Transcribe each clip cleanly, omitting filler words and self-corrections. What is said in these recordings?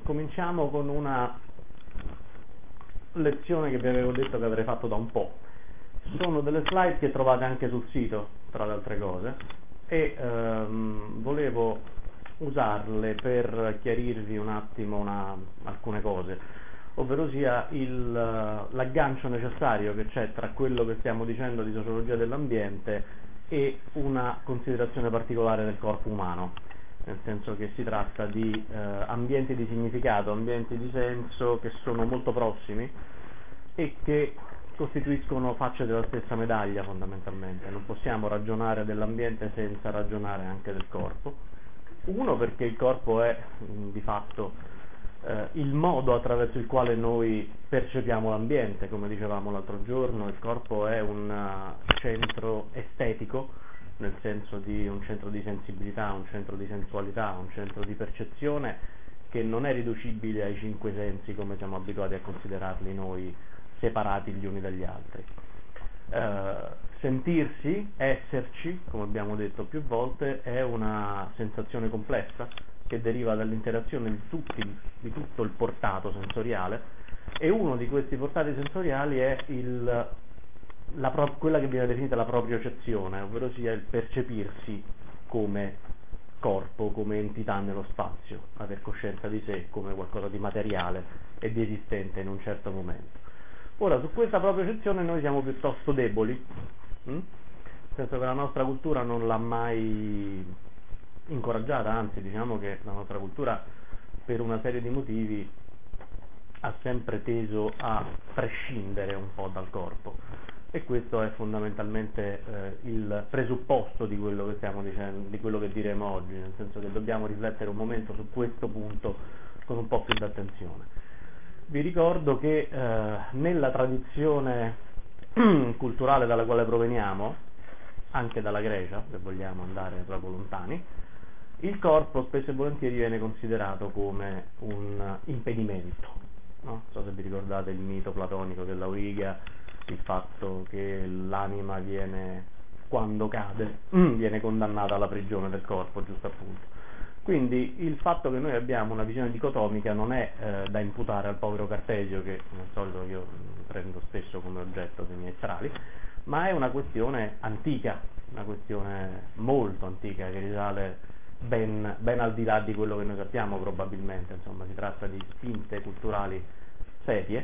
cominciamo con una lezione che vi avevo detto che avrei fatto da un po'. Sono delle slide che trovate anche sul sito, tra le altre cose, e volevo usarle per chiarirvi un attimo alcune cose, ovvero sia l'aggancio necessario che c'è tra quello che stiamo dicendo di sociologia dell'ambiente e una considerazione particolare del corpo umano, nel senso che si tratta di ambienti di significato, ambienti di senso che sono molto prossimi e che costituiscono facce della stessa medaglia fondamentalmente. Non possiamo ragionare dell'ambiente senza ragionare anche del corpo. Uno, perché il corpo è di fatto il modo attraverso il quale noi percepiamo l'ambiente, come dicevamo l'altro giorno. Il corpo è un centro estetico, nel senso di un centro di sensibilità, un centro di sensualità, un centro di percezione che non è riducibile ai cinque sensi come siamo abituati a considerarli noi, separati gli uni dagli altri. Sentirsi, esserci, come abbiamo detto più volte, è una sensazione complessa che deriva dall'interazione di tutto il portato sensoriale, e uno di questi portati sensoriali è quella che viene definita la propriocezione, ovvero sia il percepirsi come corpo, come entità nello spazio, aver coscienza di sé come qualcosa di materiale e di esistente in un certo momento. Ora, su questa propriocezione noi siamo piuttosto deboli, nel senso che la nostra cultura non l'ha mai incoraggiata, anzi diciamo che la nostra cultura per una serie di motivi ha sempre teso a prescindere un po' dal corpo, e questo è fondamentalmente il presupposto di quello che stiamo dicendo, di quello che diremo oggi, nel senso che dobbiamo riflettere un momento su questo punto con un po' più d'attenzione. Vi ricordo che nella tradizione culturale dalla quale proveniamo, anche dalla Grecia, se vogliamo andare proprio lontani, il corpo spesso e volentieri viene considerato come un impedimento, no? Non so se vi ricordate il mito platonico dell'Auriga, il fatto che l'anima quando cade, viene condannata alla prigione del corpo, giusto appunto. Quindi il fatto che noi abbiamo una visione dicotomica non è da imputare al povero Cartesio, che al solito io prendo spesso come oggetto dei miei strali, ma è una questione antica, una questione molto antica che risale ben al di là di quello che noi sappiamo probabilmente. Insomma, si tratta di spinte culturali serie,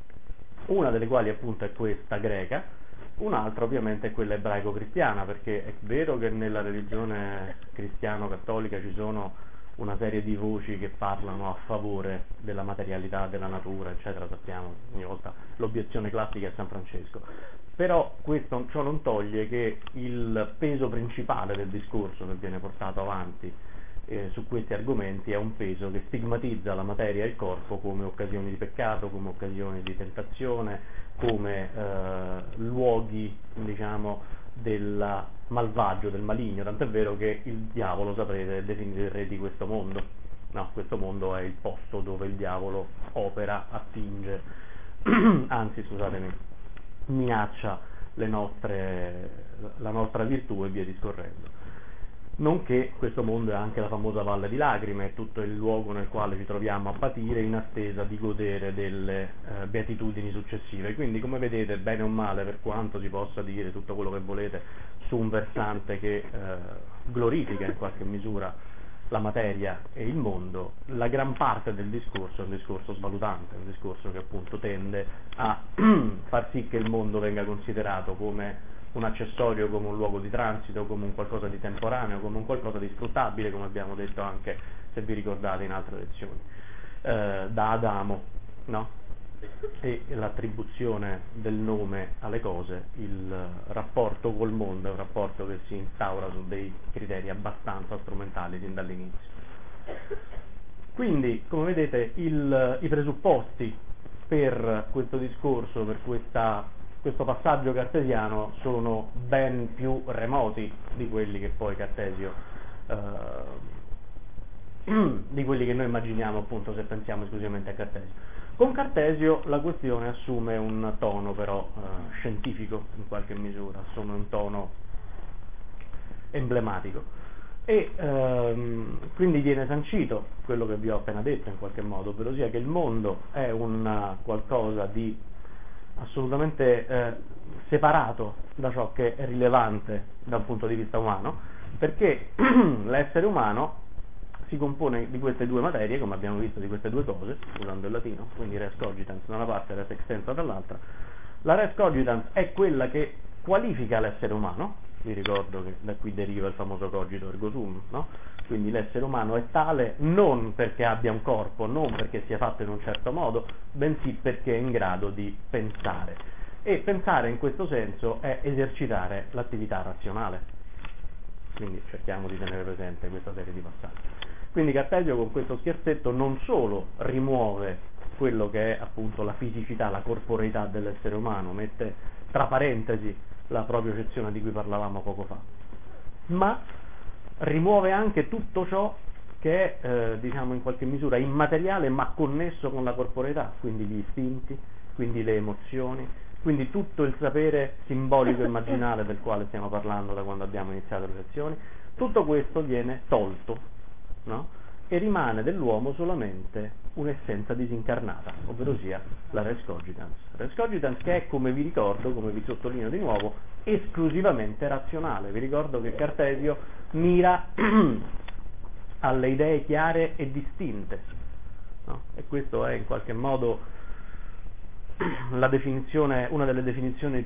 una delle quali appunto è questa greca, un'altra ovviamente è quella ebraico-cristiana, perché è vero che nella religione cristiano-cattolica ci sono una serie di voci che parlano a favore della materialità della natura, eccetera, sappiamo ogni volta l'obiezione classica è San Francesco, però ciò non toglie che il peso principale del discorso che viene portato avanti su questi argomenti è un peso che stigmatizza la materia e il corpo come occasioni di peccato, come occasioni di tentazione, come luoghi, diciamo, del malvagio, del maligno, tant'è vero che il diavolo, saprete, è definito il re di questo mondo. No, questo mondo è il posto dove il diavolo opera, attinge, anzi, scusatemi, minaccia la nostra virtù e via discorrendo. Nonché questo mondo è anche la famosa valle di lacrime, è tutto il luogo nel quale ci troviamo a patire in attesa di godere delle beatitudini successive. Quindi, come vedete, bene o male, per quanto si possa dire tutto quello che volete su un versante che glorifica in qualche misura la materia e il mondo, la gran parte del discorso è un discorso svalutante, un discorso che appunto tende a far sì che il mondo venga considerato come un accessorio, come un luogo di transito, come un qualcosa di temporaneo, come un qualcosa di sfruttabile, come abbiamo detto anche, se vi ricordate, in altre lezioni, da Adamo, no? E l'attribuzione del nome alle cose, il rapporto col mondo è un rapporto che si instaura su dei criteri abbastanza strumentali sin dall'inizio. Quindi, come vedete, i presupposti per questo discorso, per questo passaggio cartesiano, sono ben più remoti di quelli che poi Cartesio di quelli che noi immaginiamo, appunto, se pensiamo esclusivamente a Cartesio. Con Cartesio la questione assume un tono però scientifico in qualche misura, assume un tono emblematico, E quindi viene sancito quello che vi ho appena detto in qualche modo, ovvero sia che il mondo è un qualcosa di assolutamente separato da ciò che è rilevante da un punto di vista umano, perché l'essere umano si compone di queste due materie, come abbiamo visto, di queste due cose, usando il latino, quindi res cogitans da una parte e res extensa dall'altra. La res cogitans è quella che qualifica l'essere umano, vi ricordo che da qui deriva il famoso cogito ergo sum, no? Quindi l'essere umano è tale non perché abbia un corpo, non perché sia fatto in un certo modo, bensì perché è in grado di pensare. E pensare in questo senso è esercitare l'attività razionale. Quindi cerchiamo di tenere presente questa serie di passaggi. Quindi Cartesio con questo scherzetto non solo rimuove quello che è appunto la fisicità, la corporeità dell'essere umano, mette tra parentesi la propria cezione di cui parlavamo poco fa, ma rimuove anche tutto ciò che è diciamo in qualche misura immateriale ma connesso con la corporeità, quindi gli istinti, quindi le emozioni, quindi tutto il sapere simbolico e immaginale del quale stiamo parlando da quando abbiamo iniziato le lezioni. Tutto questo viene tolto, no? E rimane dell'uomo solamente un'essenza disincarnata, ovvero sia la res cogitans. Res cogitans che è, come vi ricordo, come vi sottolineo di nuovo, esclusivamente razionale. Vi ricordo che Cartesio mira alle idee chiare e distinte, no? E questo è in qualche modo una delle definizioni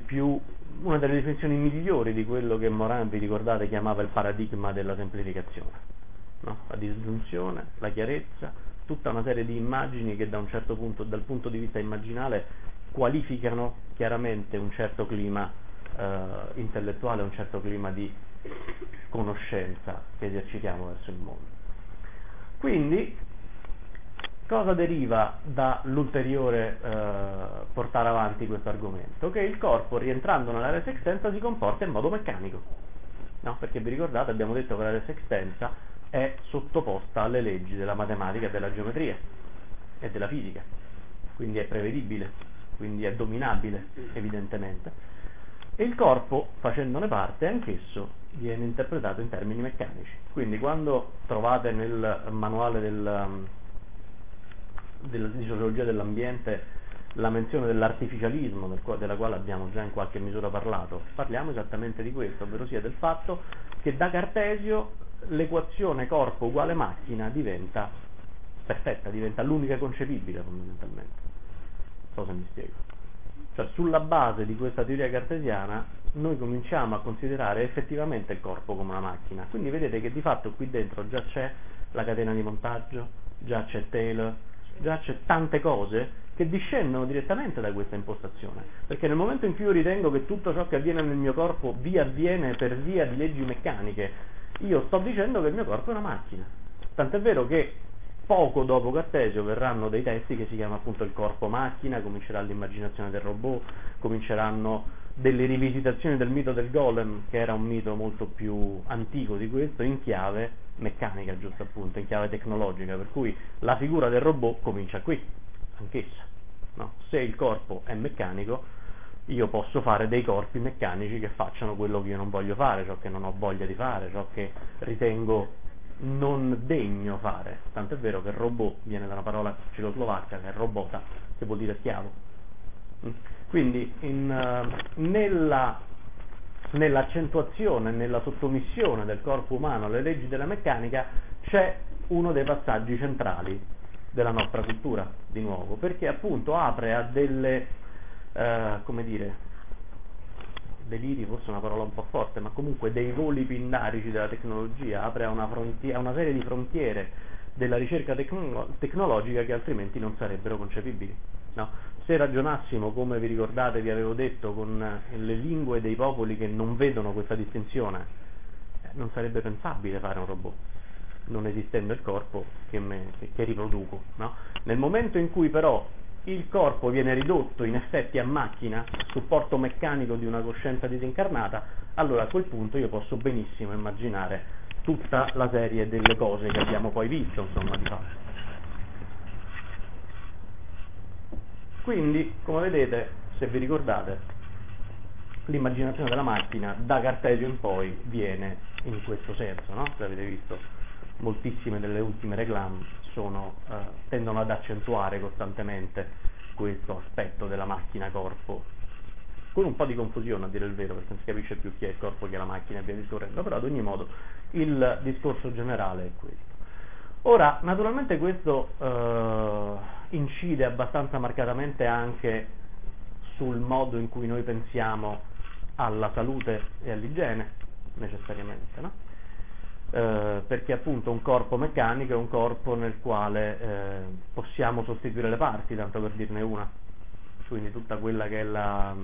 migliori di quello che Morin, vi ricordate, chiamava il paradigma della semplificazione. No? La disgiunzione, la chiarezza, tutta una serie di immagini che da un certo punto, dal punto di vista immaginale, qualificano chiaramente un certo clima intellettuale, un certo clima di conoscenza che esercitiamo verso il mondo. Quindi, cosa deriva dall'ulteriore portare avanti questo argomento? Che il corpo, rientrando nella res extensa, si comporta in modo meccanico, no? Perché vi ricordate, abbiamo detto che la res extensa è sottoposta alle leggi della matematica e della geometria e della fisica, quindi è prevedibile, quindi è dominabile evidentemente, e il corpo, facendone parte, anch'esso viene interpretato in termini meccanici. Quindi quando trovate nel manuale di sociologia dell'ambiente la menzione dell'artificialismo, della quale abbiamo già in qualche misura parlato, parliamo esattamente di questo, ovvero sia del fatto che da Cartesio l'equazione corpo uguale macchina diventa perfetta, diventa l'unica concepibile fondamentalmente. Non so se mi spiego. Cioè, sulla base di questa teoria cartesiana noi cominciamo a considerare effettivamente il corpo come una macchina. Quindi vedete che di fatto qui dentro già c'è la catena di montaggio, già c'è Taylor, già c'è tante cose che discendono direttamente da questa impostazione, perché nel momento in cui io ritengo che tutto ciò che avviene nel mio corpo vi avviene per via di leggi meccaniche, io sto dicendo che il mio corpo è una macchina. Tant'è vero che poco dopo Cartesio verranno dei testi che si chiamano appunto il corpo macchina, comincerà l'immaginazione del robot, cominceranno delle rivisitazioni del mito del golem, che era un mito molto più antico di questo, in chiave meccanica, giusto appunto, in chiave tecnologica, per cui la figura del robot comincia qui, anch'essa, no? Se il corpo è meccanico, io posso fare dei corpi meccanici che facciano quello che io non voglio fare, ciò che non ho voglia di fare, ciò che ritengo non degno fare. Tant'è vero che robot viene da una parola cecoslovacca che è robota, che vuol dire schiavo. Quindi nell'accentuazione, nella sottomissione del corpo umano alle leggi della meccanica c'è uno dei passaggi centrali della nostra cultura, di nuovo, perché appunto apre a delle come dire, deliri forse è una parola un po' forte, ma comunque dei voli pindarici della tecnologia, apre a una serie di frontiere della ricerca tecnologica che altrimenti non sarebbero concepibili, no? Se ragionassimo, come vi ricordate, vi avevo detto, con le lingue dei popoli che non vedono questa distinzione, non sarebbe pensabile fare un robot, non esistendo il corpo che riproduco, no? Nel momento in cui però il corpo viene ridotto in effetti a macchina, supporto meccanico di una coscienza disincarnata, allora a quel punto io posso benissimo immaginare tutta la serie delle cose che abbiamo poi visto, insomma, di fatto. Quindi, come vedete, se vi ricordate, l'immaginazione della macchina da Cartesio in poi viene in questo senso, no? Se avete visto, moltissime delle ultime réclame tendono ad accentuare costantemente questo aspetto della macchina-corpo, con un po' di confusione a dire il vero, perché non si capisce più chi è il corpo, chi è la macchina e via discorrendo, però ad ogni modo il discorso generale è questo. Ora, naturalmente questo incide abbastanza marcatamente anche sul modo in cui noi pensiamo alla salute e all'igiene, necessariamente, no? Perché appunto un corpo meccanico è un corpo nel quale possiamo sostituire le parti, tanto per dirne una, quindi tutta quella che è la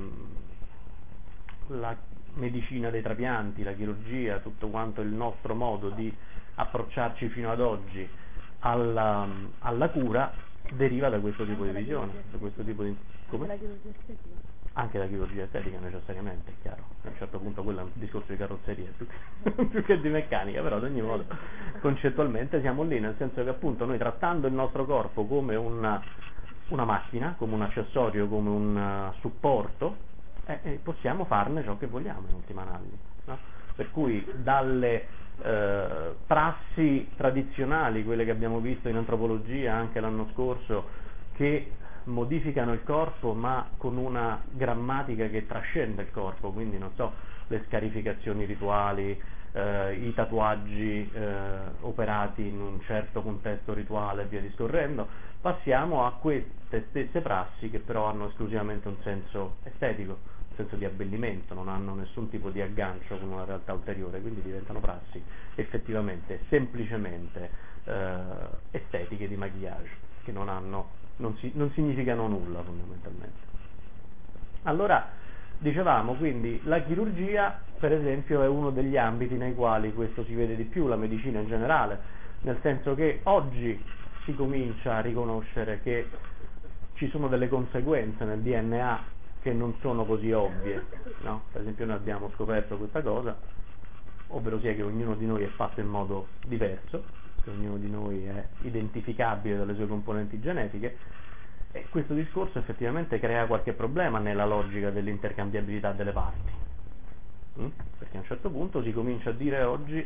medicina dei trapianti, la chirurgia, tutto quanto il nostro modo di approcciarci fino ad oggi alla cura deriva da questo tipo di visione, da questo tipo di... Come? Anche la chirurgia estetica necessariamente, è chiaro, a un certo punto quello è un discorso di carrozzeria più che di meccanica, però ad ogni modo concettualmente siamo lì, nel senso che appunto noi trattando il nostro corpo come una macchina, come un accessorio, come un supporto, possiamo farne ciò che vogliamo in ultima analisi, no? Per cui dalle prassi tradizionali, quelle che abbiamo visto in antropologia anche l'anno scorso, che modificano il corpo ma con una grammatica che trascende il corpo, quindi non so, le scarificazioni rituali, i tatuaggi operati in un certo contesto rituale e via discorrendo, passiamo a queste stesse prassi che però hanno esclusivamente un senso estetico, un senso di abbellimento, non hanno nessun tipo di aggancio con una realtà ulteriore, quindi diventano prassi effettivamente semplicemente estetiche di maquillage, che non significano nulla fondamentalmente. Allora, dicevamo quindi, la chirurgia per esempio è uno degli ambiti nei quali questo si vede di più, la medicina in generale, nel senso che oggi si comincia a riconoscere che ci sono delle conseguenze nel DNA che non sono così ovvie, no? Per esempio noi abbiamo scoperto questa cosa, ovvero sia che ognuno di noi è fatto in modo diverso, che ognuno di noi è identificabile dalle sue componenti genetiche, e questo discorso effettivamente crea qualche problema nella logica dell'intercambiabilità delle parti, perché a un certo punto si comincia a dire oggi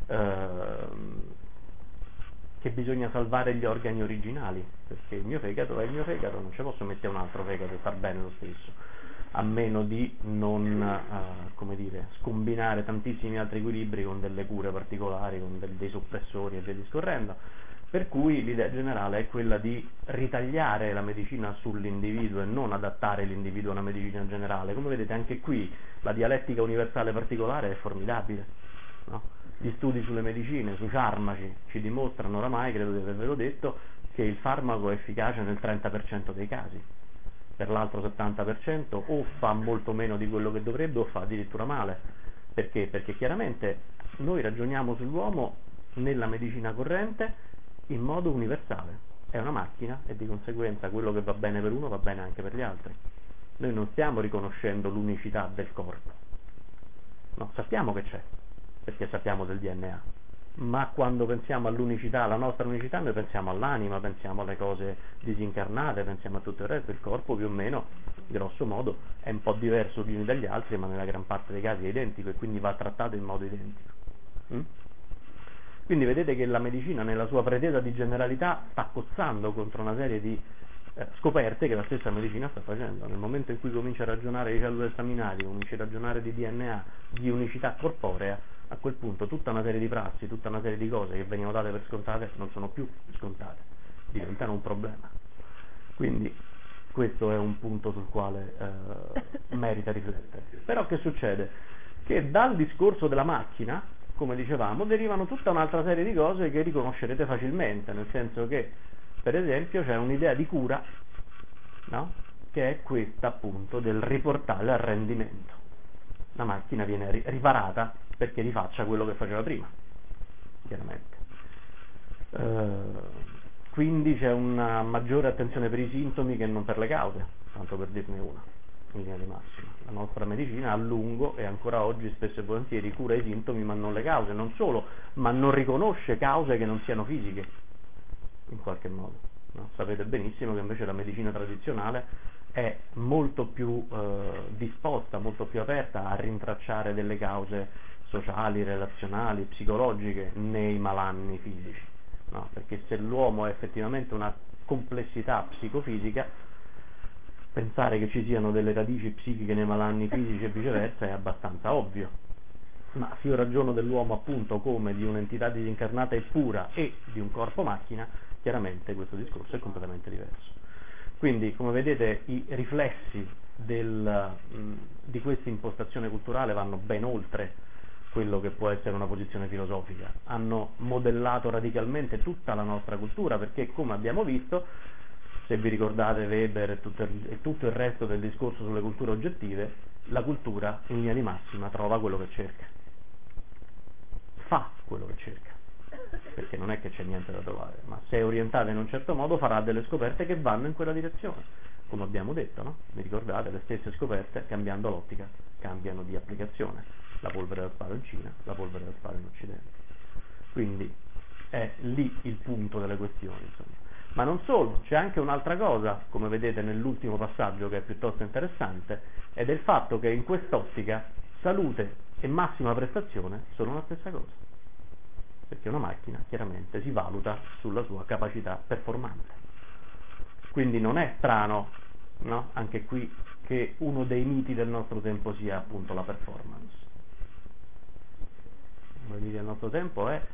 che bisogna salvare gli organi originali, perché il mio fegato è il mio fegato, non ci posso mettere un altro fegato e far bene lo stesso, a meno di non scombinare tantissimi altri equilibri con delle cure particolari, con dei soppressori e via discorrendo. Per cui l'idea generale è quella di ritagliare la medicina sull'individuo e non adattare l'individuo a una medicina generale. Come vedete anche qui la dialettica universale particolare è formidabile, no? Gli studi sulle medicine, sui farmaci ci dimostrano oramai, credo di avervelo detto, che il farmaco è efficace nel 30% dei casi, per l'altro 70% o fa molto meno di quello che dovrebbe o fa addirittura male. Perché? Perché chiaramente noi ragioniamo sull'uomo nella medicina corrente in modo universale, è una macchina e di conseguenza quello che va bene per uno va bene anche per gli altri. Noi non stiamo riconoscendo l'unicità del corpo, no, sappiamo che c'è, perché sappiamo del DNA, ma quando pensiamo all'unicità, alla nostra unicità, noi pensiamo all'anima, pensiamo alle cose disincarnate, pensiamo a tutto il resto. Il corpo più o meno, grosso modo, è un po' diverso gli uni dagli altri, ma nella gran parte dei casi è identico e quindi va trattato in modo identico. Quindi vedete che la medicina nella sua pretesa di generalità sta cozzando contro una serie di scoperte che la stessa medicina sta facendo. Nel momento in cui comincia a ragionare di cellule staminali, comincia a ragionare di DNA, di unicità corporea, a quel punto tutta una serie di prassi, tutta una serie di cose che venivano date per scontate non sono più scontate, diventano un problema. Quindi questo è un punto sul quale merita riflettere. Però che succede? Che dal discorso della macchina, come dicevamo, derivano tutta un'altra serie di cose che riconoscerete facilmente, nel senso che, per esempio, c'è un'idea di cura, no? Che è questa appunto del riportare al rendimento. La macchina viene riparata perché rifaccia quello che faceva prima, chiaramente. Quindi c'è una maggiore attenzione per i sintomi che non per le cause, tanto per dirne una, in linea di massima. La nostra medicina a lungo e ancora oggi spesso e volentieri cura i sintomi ma non le cause, non solo, ma non riconosce cause che non siano fisiche, in qualche modo, no? Sapete benissimo che invece la medicina tradizionale è molto più disposta, molto più aperta a rintracciare delle cause sociali, relazionali, psicologiche nei malanni fisici, no? Perché se l'uomo è effettivamente una complessità psicofisica, pensare che ci siano delle radici psichiche nei malanni fisici e viceversa è abbastanza ovvio. Ma se io ragiono dell'uomo appunto come di un'entità disincarnata e pura e di un corpo macchina, chiaramente questo discorso è completamente diverso. Quindi, come vedete, i riflessi di questa impostazione culturale vanno ben oltre quello che può essere una posizione filosofica. Hanno modellato radicalmente tutta la nostra cultura, perché, come abbiamo visto, se vi ricordate Weber e tutto il resto del discorso sulle culture oggettive, la cultura in linea di massima trova quello che cerca, fa quello che cerca, perché non è che c'è niente da trovare, ma se è orientata in un certo modo farà delle scoperte che vanno in quella direzione, come abbiamo detto, no? Vi ricordate, le stesse scoperte, cambiando l'ottica, cambiano di applicazione. La polvere da sparo in Cina, la polvere da sparo in Occidente. Quindi è lì il punto delle questioni, insomma. Ma non solo, c'è anche un'altra cosa, come vedete nell'ultimo passaggio, che è piuttosto interessante, ed è il fatto che in quest'ottica salute e massima prestazione sono la stessa cosa, perché una macchina chiaramente si valuta sulla sua capacità performante. Quindi non è strano, no? Anche qui, che uno dei miti del nostro tempo sia appunto la performance. Uno dei miti del nostro tempo è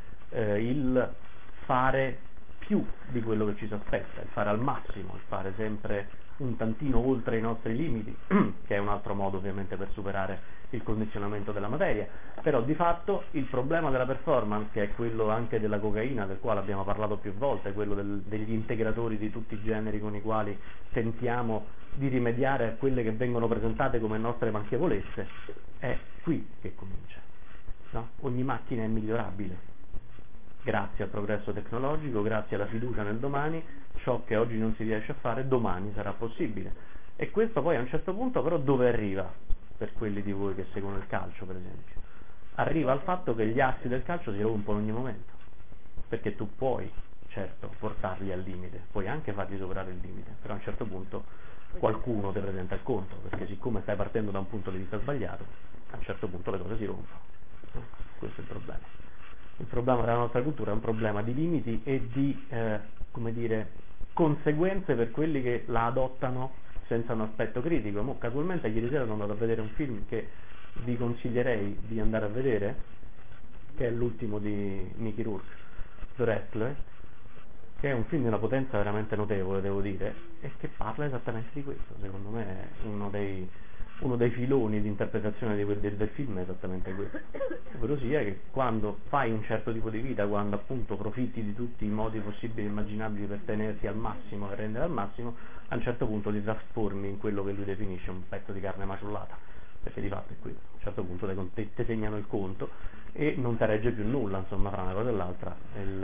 il fare più di quello che ci si aspetta, il fare al massimo, il fare sempre un tantino oltre i nostri limiti, che è un altro modo ovviamente per superare il condizionamento della materia, però di fatto il problema della performance, che è quello anche della cocaina, del quale abbiamo parlato più volte, quello degli integratori di tutti i generi con i quali tentiamo di rimediare a quelle che vengono presentate come nostre manchevolezze, è qui che comincia, no? Ogni macchina è migliorabile, grazie al progresso tecnologico, grazie alla fiducia nel domani, ciò che oggi non si riesce a fare domani sarà possibile. E questo poi a un certo punto però dove arriva? Per quelli di voi che seguono il calcio, per esempio, arriva al fatto che gli assi del calcio si rompono ogni momento, perché tu puoi certo portarli al limite, puoi anche farli superare il limite, però a un certo punto qualcuno ti presenta il conto, perché siccome stai partendo da un punto di vista sbagliato, a un certo punto le cose si rompono. Questo è il problema. Il problema della nostra cultura è un problema di limiti e di come dire, conseguenze per quelli che la adottano senza un aspetto critico. Casualmente ieri sera sono andato a vedere un film che vi consiglierei di andare a vedere, che è l'ultimo di Mickey Rourke, The Wrestler, che è un film di una potenza veramente notevole, devo dire, e che parla esattamente di questo. Secondo me è uno dei filoni di interpretazione del film è esattamente questo, ovvero sia che quando fai un certo tipo di vita, quando appunto profitti di tutti i modi possibili e immaginabili per tenerti al massimo e rendere al massimo, a un certo punto ti trasformi in quello che lui definisce un pezzo di carne maciullata, perché di fatto è quello. A un certo punto ti segnano il conto e non ti regge più nulla, insomma, fra una cosa e l'altra.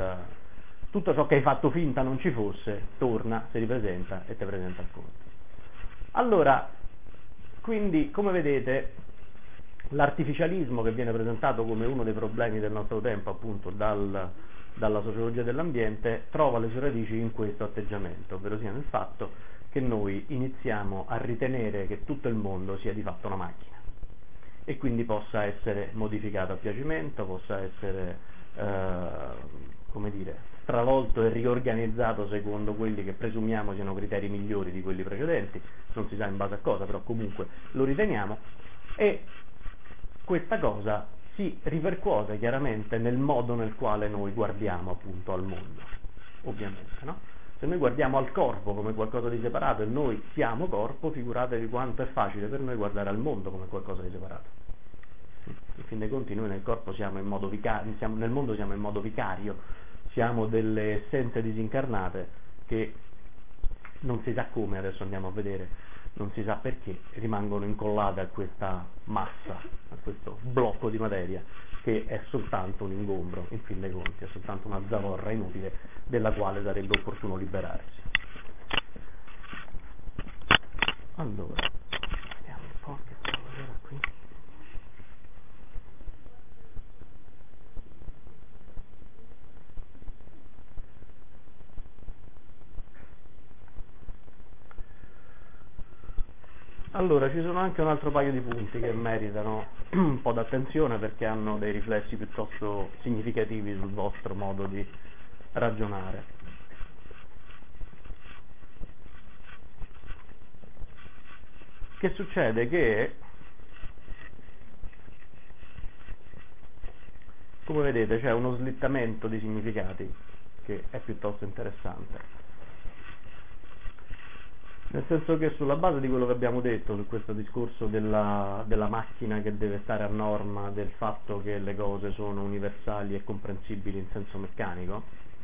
Tutto ciò che hai fatto finta non ci fosse torna, si ripresenta e ti presenta il conto. Allora, quindi, come vedete, l'artificialismo, che viene presentato come uno dei problemi del nostro tempo, appunto dalla sociologia dell'ambiente, trova le sue radici in questo atteggiamento, ovvero sia nel fatto che noi iniziamo a ritenere che tutto il mondo sia di fatto una macchina e quindi possa essere modificato a piacimento, possa essere come dire, stravolto e riorganizzato secondo quelli che presumiamo siano criteri migliori di quelli precedenti, non si sa in base a cosa, però comunque lo riteniamo, e questa cosa si ripercuote chiaramente nel modo nel quale noi guardiamo appunto al mondo, ovviamente, no? Se noi guardiamo al corpo come qualcosa di separato e noi siamo corpo, figuratevi quanto è facile per noi guardare al mondo come qualcosa di separato. In fin dei conti noi nel corpo siamo in modo vicario, nel mondo siamo in modo vicario, siamo delle essenze disincarnate che non si sa come, adesso andiamo a vedere, non si sa perché, rimangono incollate a questa massa, a questo blocco di materia che è soltanto un ingombro, in fin dei conti, è soltanto una zavorra inutile della quale sarebbe opportuno liberarsi. Allora, vediamo un po' che cosa qui. Allora, ci sono anche un altro paio di punti che meritano un po' d'attenzione perché hanno dei riflessi piuttosto significativi sul vostro modo di ragionare. Che succede? Che, come vedete, c'è uno slittamento di significati che è piuttosto interessante. Nel senso che sulla base di quello che abbiamo detto, su questo discorso della macchina che deve stare a norma del fatto che le cose sono universali e comprensibili in senso meccanico,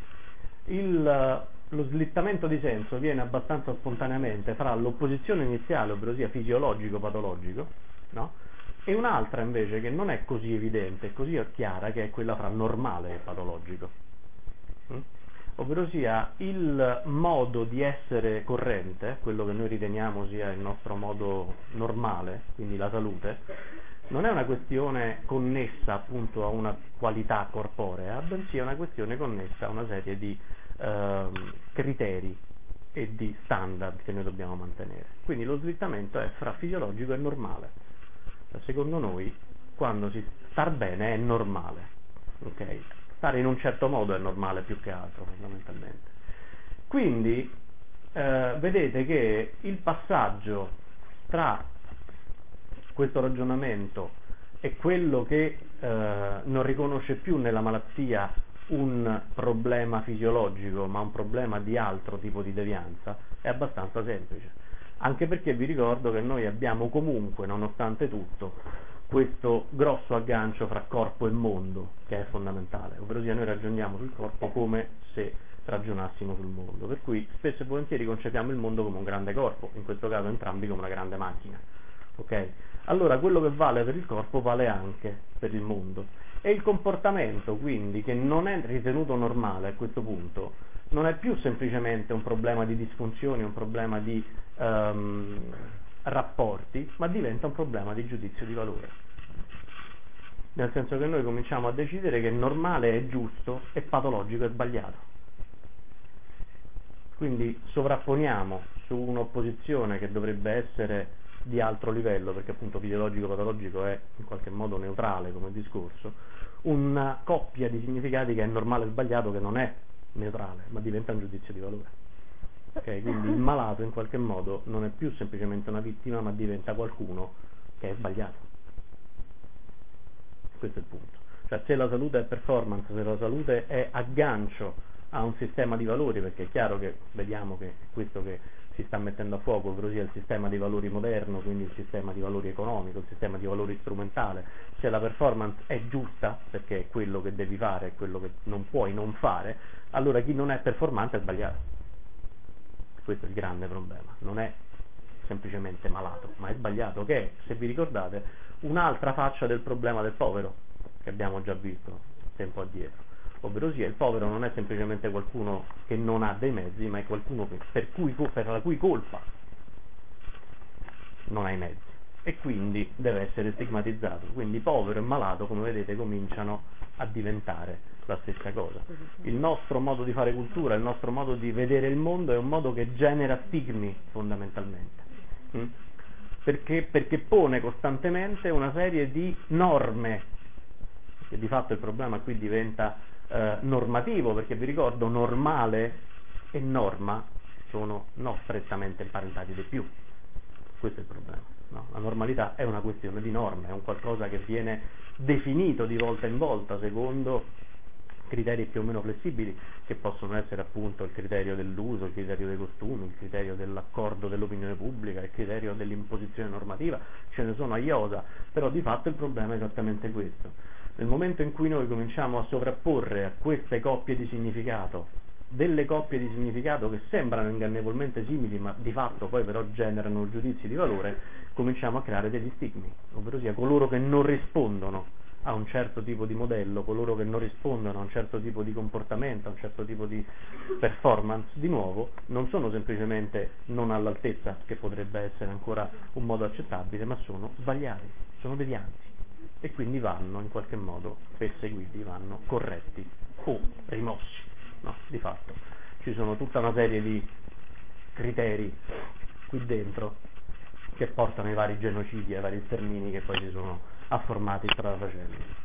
lo slittamento di senso viene abbastanza spontaneamente fra l'opposizione iniziale, ovvero sia fisiologico-patologico, no? E un'altra invece che non è così evidente, così chiara, che è quella fra normale e patologico. Ovvero sia il modo di essere corrente, quello che noi riteniamo sia il nostro modo normale, quindi la salute, non è una questione connessa appunto a una qualità corporea, bensì è una questione connessa a una serie di criteri e di standard che noi dobbiamo mantenere. Quindi lo slittamento è fra fisiologico e normale. Secondo noi, quando si star bene è normale, ok? Stare in un certo modo è normale più che altro, fondamentalmente. Quindi vedete che il passaggio tra questo ragionamento e quello che non riconosce più nella malattia un problema fisiologico, ma un problema di altro tipo di devianza, è abbastanza semplice. Anche perché vi ricordo che noi abbiamo comunque, nonostante tutto, questo grosso aggancio fra corpo e mondo, che è fondamentale, ovvero sia noi ragioniamo sul corpo come se ragionassimo sul mondo, per cui spesso e volentieri concepiamo il mondo come un grande corpo, in questo caso entrambi come una grande macchina. Ok? Allora quello che vale per il corpo vale anche per il mondo, e il comportamento quindi che non è ritenuto normale a questo punto non è più semplicemente un problema di disfunzioni, un problema di rapporti, ma diventa un problema di giudizio di valore, nel senso che noi cominciamo a decidere che normale è giusto e patologico è sbagliato. Quindi sovrapponiamo su un'opposizione che dovrebbe essere di altro livello, perché appunto fisiologico-patologico è in qualche modo neutrale come discorso, una coppia di significati che è normale e sbagliato, che non è neutrale, ma diventa un giudizio di valore. Okay? Quindi il malato in qualche modo non è più semplicemente una vittima, ma diventa qualcuno che è sbagliato. Questo è il punto. Cioè, se la salute è performance, se la salute è aggancio a un sistema di valori, perché è chiaro che vediamo che è questo che si sta mettendo a fuoco, ovvero sia il sistema di valori moderno, quindi il sistema di valori economico, il sistema di valori strumentale. Se la performance è giusta, perché è quello che devi fare, è quello che non puoi non fare, allora chi non è performante è sbagliato. Questo è il grande problema, non è semplicemente malato, ma è sbagliato, che è, se vi ricordate, un'altra faccia del problema del povero, che abbiamo già visto tempo addietro, ovvero sia il povero non è semplicemente qualcuno che non ha dei mezzi, ma è qualcuno per la cui colpa non ha i mezzi, e quindi deve essere stigmatizzato. Quindi povero e malato, come vedete, cominciano a diventare la stessa cosa. Il nostro modo di fare cultura, il nostro modo di vedere il mondo è un modo che genera stigmi fondamentalmente. Perché pone costantemente una serie di norme, e di fatto il problema qui diventa normativo, perché vi ricordo normale e norma sono non strettamente imparentati di più. Questo è il problema, no? La normalità è una questione di norme, è un qualcosa che viene definito di volta in volta secondo criteri più o meno flessibili, che possono essere appunto il criterio dell'uso, il criterio dei costumi, il criterio dell'accordo dell'opinione pubblica, il criterio dell'imposizione normativa, ce ne sono a iosa, però di fatto il problema è esattamente questo. Nel momento in cui noi cominciamo a sovrapporre a queste coppie di significato delle coppie di significato che sembrano ingannevolmente simili, ma di fatto poi però generano giudizi di valore, cominciamo a creare degli stigmi, ovvero sia coloro che non rispondono a un certo tipo di modello, coloro che non rispondono a un certo tipo di comportamento, a un certo tipo di performance, di nuovo, non sono semplicemente non all'altezza, che potrebbe essere ancora un modo accettabile, ma sono sbagliati, sono devianti, e quindi vanno in qualche modo perseguiti, vanno corretti o rimossi. No, di fatto ci sono tutta una serie di criteri qui dentro che portano ai vari genocidi, ai vari stermini che poi si sono afformati strada facendo.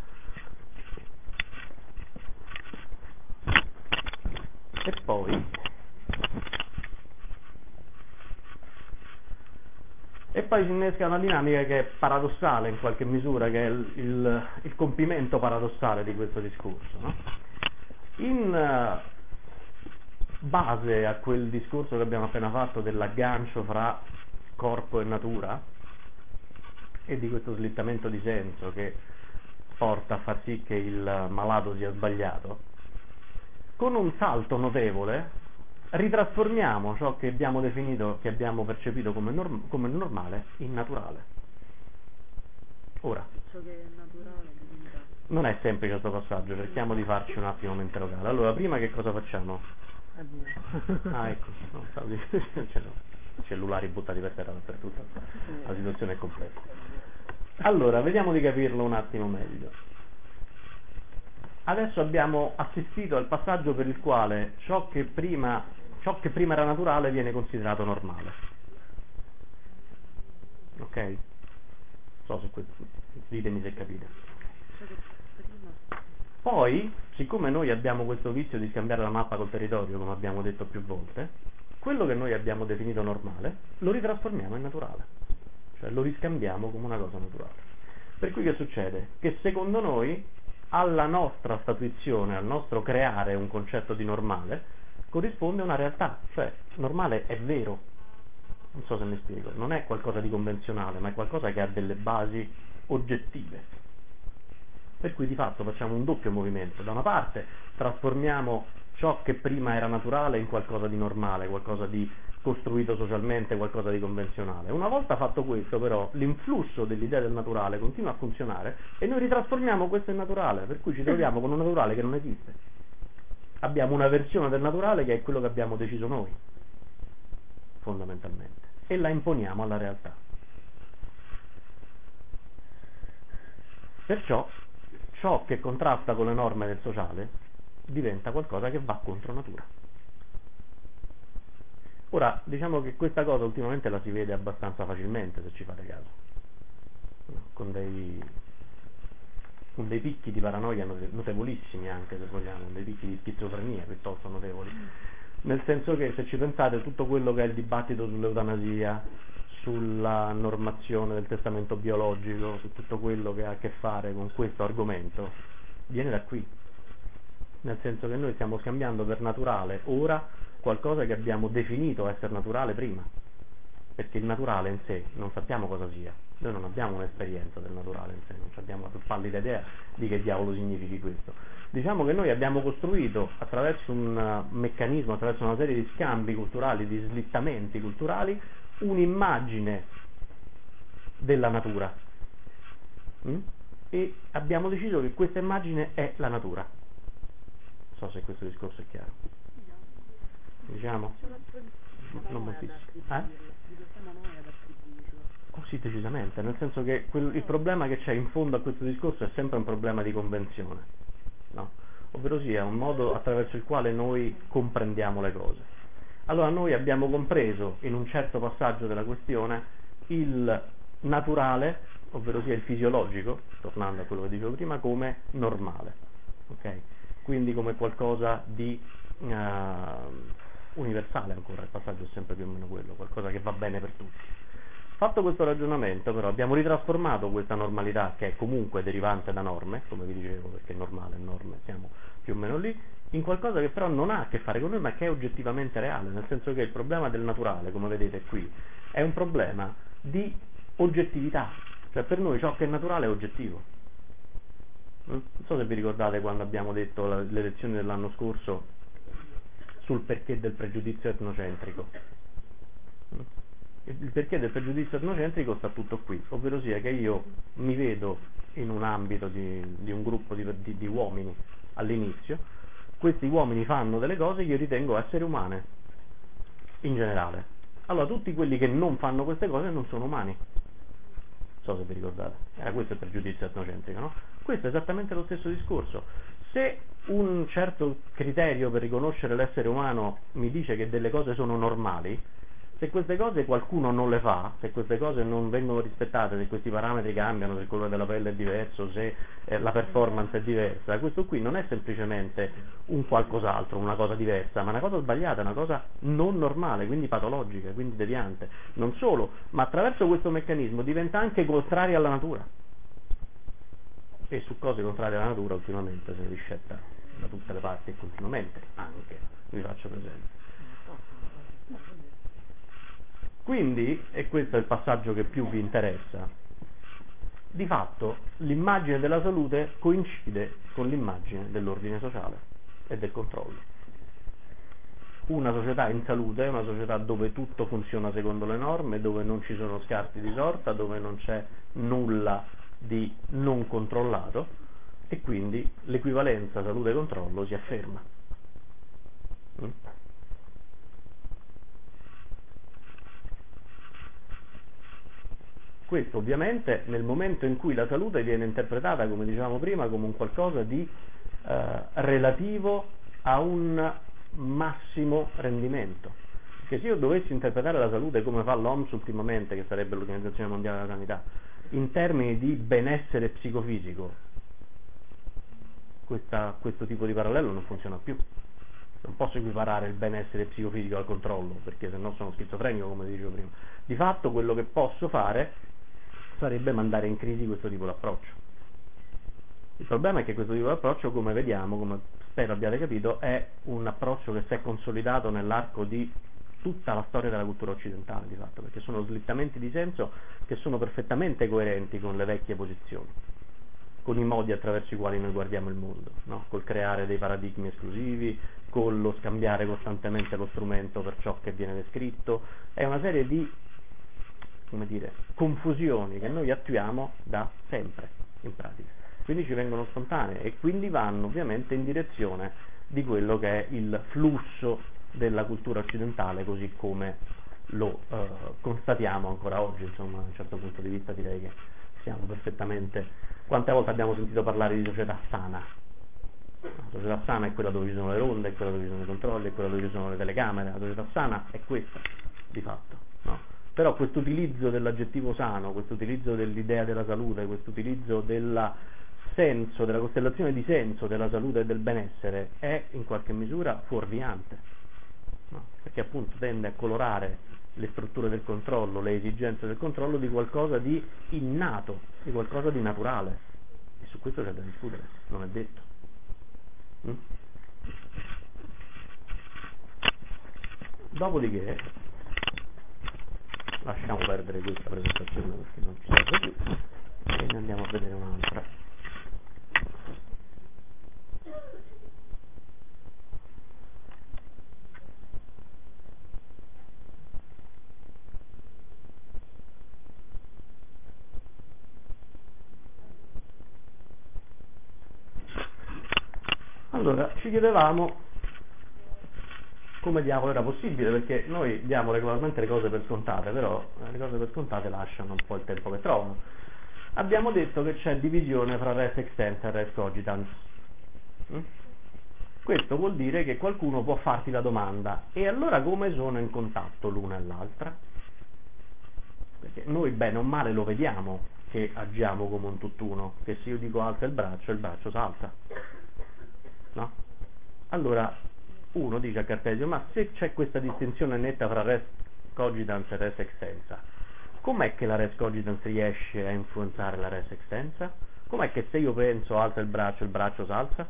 E poi si innesca una dinamica che è paradossale in qualche misura, che è il compimento paradossale di questo discorso, no? In base a quel discorso che abbiamo appena fatto dell'aggancio fra corpo e natura e di questo slittamento di senso che porta a far sì che il malato sia sbagliato, con un salto notevole ritrasformiamo ciò che abbiamo definito, che abbiamo percepito come normale, in naturale. Ora, ciò che è naturale diventa... non è semplice questo passaggio, cerchiamo di farci un attimo mente locale. Allora, prima che cosa facciamo? Ah, ecco, no, cellulari buttati per terra dappertutto, la situazione è complessa. Allora, vediamo di capirlo un attimo meglio. Adesso abbiamo assistito al passaggio per il quale ciò che prima era naturale viene considerato normale. Ok? So se questo, ditemi se capite. Poi, siccome noi abbiamo questo vizio di scambiare la mappa col territorio, come abbiamo detto più volte, quello che noi abbiamo definito normale lo ritrasformiamo in naturale, cioè lo riscambiamo come una cosa naturale. Per cui che succede? Che secondo noi alla nostra statuizione, al nostro creare un concetto di normale, corrisponde una realtà, cioè normale è vero, non so se mi spiego, non è qualcosa di convenzionale, ma è qualcosa che ha delle basi oggettive. Per cui di fatto facciamo un doppio movimento: da una parte trasformiamo ciò che prima era naturale in qualcosa di normale, qualcosa di costruito socialmente, qualcosa di convenzionale. Una volta fatto questo, però, l'influsso dell'idea del naturale continua a funzionare e noi ritrasformiamo questo in naturale, per cui ci troviamo con un naturale che non esiste. Abbiamo una versione del naturale che è quello che abbiamo deciso noi, fondamentalmente, e la imponiamo alla realtà. Perciò ciò che contrasta con le norme del sociale diventa qualcosa che va contro natura. Ora, diciamo che questa cosa ultimamente la si vede abbastanza facilmente, se ci fate caso, con dei picchi di paranoia notevolissimi, anche se vogliamo, dei picchi di schizofrenia piuttosto notevoli, nel senso che, se ci pensate, tutto quello che è il dibattito sull'eutanasia, sulla normazione del testamento biologico, su tutto quello che ha a che fare con questo argomento, viene da qui, nel senso che noi stiamo scambiando per naturale ora qualcosa che abbiamo definito essere naturale prima, perché il naturale in sé non sappiamo cosa sia, noi non abbiamo un'esperienza del naturale in sé, non abbiamo la più pallida idea di che diavolo significhi questo. Diciamo che noi abbiamo costruito attraverso un meccanismo, attraverso una serie di scambi culturali, di slittamenti culturali, un'immagine della natura, e abbiamo deciso che questa immagine è la natura. Non so se questo discorso è chiaro. Diciamo? Non moltissimo. Oh sì, decisamente, nel senso che il problema che c'è in fondo a questo discorso è sempre un problema di convenzione, no? Ovvero sia un modo attraverso il quale noi comprendiamo le cose. Allora noi abbiamo compreso in un certo passaggio della questione il naturale, ovvero sia il fisiologico, tornando a quello che dicevo prima, come normale, ok? Quindi come qualcosa di universale. Ancora il passaggio è sempre più o meno quello, qualcosa che va bene per tutti. Fatto questo ragionamento, però, abbiamo ritrasformato questa normalità, che è comunque derivante da norme, come vi dicevo, perché normale e norme siamo più o meno lì, in qualcosa che però non ha a che fare con noi, ma che è oggettivamente reale, nel senso che il problema del naturale, come vedete qui, è un problema di oggettività, cioè per noi ciò che è naturale è oggettivo. Non so se vi ricordate quando abbiamo detto le lezioni dell'anno scorso sul perché del pregiudizio etnocentrico. Il perché del pregiudizio etnocentrico sta tutto qui, ovvero sia che io mi vedo in un ambito di un gruppo di uomini all'inizio, questi uomini fanno delle cose che io ritengo essere umane, in generale. Allora tutti quelli che non fanno queste cose non sono umani. Non so se vi ricordate, era questo il pregiudizio etnocentrico, no? Questo è esattamente lo stesso discorso. Se un certo criterio per riconoscere l'essere umano mi dice che delle cose sono normali, Se queste cose qualcuno non le fa, se queste cose non vengono rispettate, se questi parametri cambiano, se il colore della pelle è diverso, se la performance è diversa, questo qui non è semplicemente un qualcos'altro, una cosa diversa, ma una cosa sbagliata, una cosa non normale, quindi patologica, quindi deviante. Non solo, ma attraverso questo meccanismo diventa anche contraria alla natura. E su cose contrarie alla natura ultimamente se ne riscetta da tutte le parti e continuamente, anche, vi faccio presente. Quindi, e questo è il passaggio che più vi interessa, di fatto l'immagine della salute coincide con l'immagine dell'ordine sociale e del controllo. Una società in salute è una società dove tutto funziona secondo le norme, dove non ci sono scarti di sorta, dove non c'è nulla di non controllato e quindi l'equivalenza salute-controllo si afferma. Questo ovviamente nel momento in cui la salute viene interpretata, come dicevamo prima, come un qualcosa di relativo a un massimo rendimento. Perché se io dovessi interpretare la salute come fa l'OMS ultimamente, che sarebbe l'Organizzazione Mondiale della Sanità, in termini di benessere psicofisico, questo tipo di parallelo non funziona più. Non posso equiparare il benessere psicofisico al controllo, perché se no sono schizofrenico, come dicevo prima. Di fatto quello che posso fare sarebbe mandare in crisi questo tipo di approccio. Il problema è che questo tipo di approccio, come vediamo, come spero abbiate capito, è un approccio che si è consolidato nell'arco di tutta la storia della cultura occidentale, di fatto, perché sono slittamenti di senso che sono perfettamente coerenti con le vecchie posizioni, con i modi attraverso i quali noi guardiamo il mondo, no? Col creare dei paradigmi esclusivi, con lo scambiare costantemente lo strumento per ciò che viene descritto, è una serie di, come dire, confusioni che noi attuiamo da sempre, in pratica. Quindi ci vengono spontanee e quindi vanno ovviamente in direzione di quello che è il flusso della cultura occidentale, così come lo constatiamo ancora oggi, insomma, da un certo punto di vista direi che siamo perfettamente. Quante volte abbiamo sentito parlare di società sana? La società sana è quella dove ci sono le ronde, è quella dove ci sono i controlli, è quella dove ci sono le telecamere. La società sana è questa, di fatto, no? Però questo utilizzo dell'aggettivo sano, questo utilizzo dell'idea della salute, questo utilizzo della costellazione di senso della salute e del benessere è in qualche misura fuorviante, no? Perché appunto tende a colorare le strutture del controllo, le esigenze del controllo di qualcosa di innato, di qualcosa di naturale, e su questo c'è da discutere, non è detto. Dopodiché lasciamo perdere questa presentazione perché non ci serve più e ne andiamo a vedere un'altra. Allora, ci chiedevamo come diavolo era possibile, perché noi diamo regolarmente le cose per scontate, però le cose per scontate lasciano un po' il tempo che trovano. Abbiamo detto che c'è divisione fra res extensa e res cogitans. Questo vuol dire che qualcuno può farti la domanda: e allora come sono in contatto l'una e l'altra? Perché noi bene o male lo vediamo che agiamo come un tutt'uno, che se io dico alza il braccio salta, no? Allora uno dice a Cartesio: ma se c'è questa distinzione netta fra res cogitans e res extensa, com'è che la res cogitans riesce a influenzare la res extensa? Com'è che se io penso alza il braccio salta?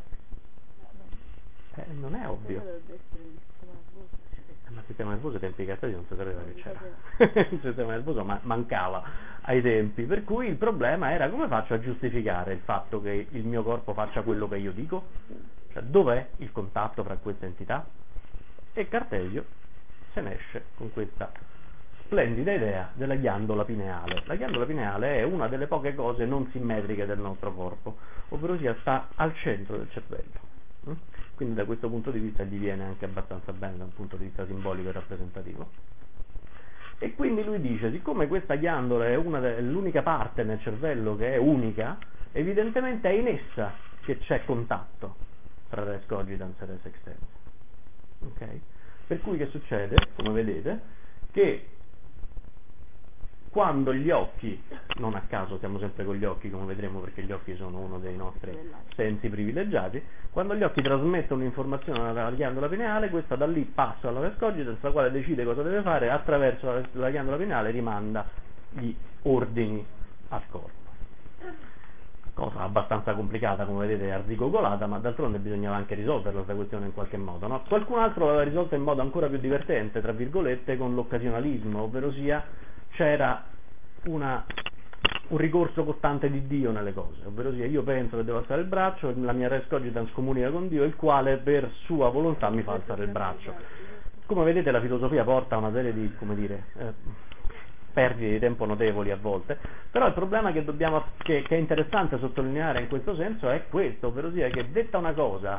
Non è ovvio. Ma il sistema nervoso ai tempi di Cartesio non si sapeva che c'era. Il sistema nervoso mancava ai tempi, per cui il problema era: come faccio a giustificare il fatto che il mio corpo faccia quello che io dico? Cioè, dov'è il contatto fra queste entità? E Cartesio se ne esce con questa splendida idea della ghiandola pineale. La ghiandola pineale è una delle poche cose non simmetriche del nostro corpo, ovvero sia sta al centro del cervello. Quindi da questo punto di vista gli viene anche abbastanza bene da un punto di vista simbolico e rappresentativo. E quindi lui dice: siccome questa ghiandola è l'unica parte nel cervello che è unica, evidentemente è in essa che c'è contatto tra res cogitans e res extensa. Okay? Per cui che succede, come vedete, che quando gli occhi, non a caso siamo sempre con gli occhi come vedremo perché gli occhi sono uno dei nostri sensi privilegiati, quando gli occhi trasmettono un'informazione alla ghiandola pineale, questa da lì passa alla res cogitans, la quale decide cosa deve fare, attraverso la ghiandola pineale rimanda gli ordini al corpo. Cosa abbastanza complicata, come vedete, arzigogolata, ma d'altronde bisognava anche risolverla questa questione in qualche modo, no? Qualcun altro l'aveva risolta in modo ancora più divertente, tra virgolette, con l'occasionalismo, ovvero sia c'era un ricorso costante di Dio nelle cose, ovvero sia io penso che devo alzare il braccio, la mia res cogitans comunica con Dio, il quale per sua volontà mi fa alzare il braccio. Come vedete la filosofia porta a una serie di, come dire, perdite di tempo notevoli a volte, però il problema che è interessante sottolineare in questo senso è questo, ovvero sia che detta una cosa,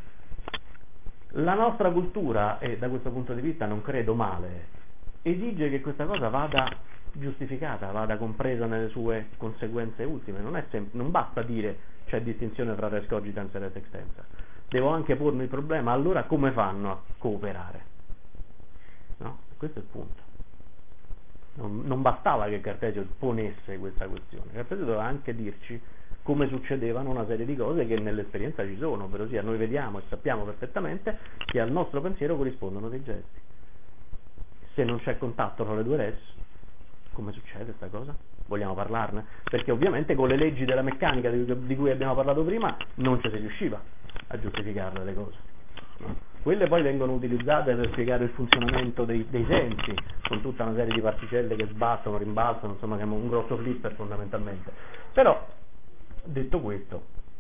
la nostra cultura, e da questo punto di vista non credo male, esige che questa cosa vada giustificata, vada compresa nelle sue conseguenze ultime, non basta dire c'è distinzione tra res cogitans e res extensa, devo anche pormi il problema, allora come fanno a cooperare? No? Questo è il punto. Non bastava che Cartesio ponesse questa questione, Cartesio doveva anche dirci come succedevano una serie di cose che nell'esperienza ci sono, ovvero sia noi vediamo e sappiamo perfettamente che al nostro pensiero corrispondono dei gesti. Se non c'è contatto tra le due res, come succede questa cosa? Vogliamo parlarne? Perché ovviamente con le leggi della meccanica di cui abbiamo parlato prima non ci si riusciva a giustificarle le cose. No? Quelle poi vengono utilizzate per spiegare il funzionamento dei sensi, con tutta una serie di particelle che sbattono, rimbalzano, insomma che è un grosso flipper fondamentalmente. Però, detto questo,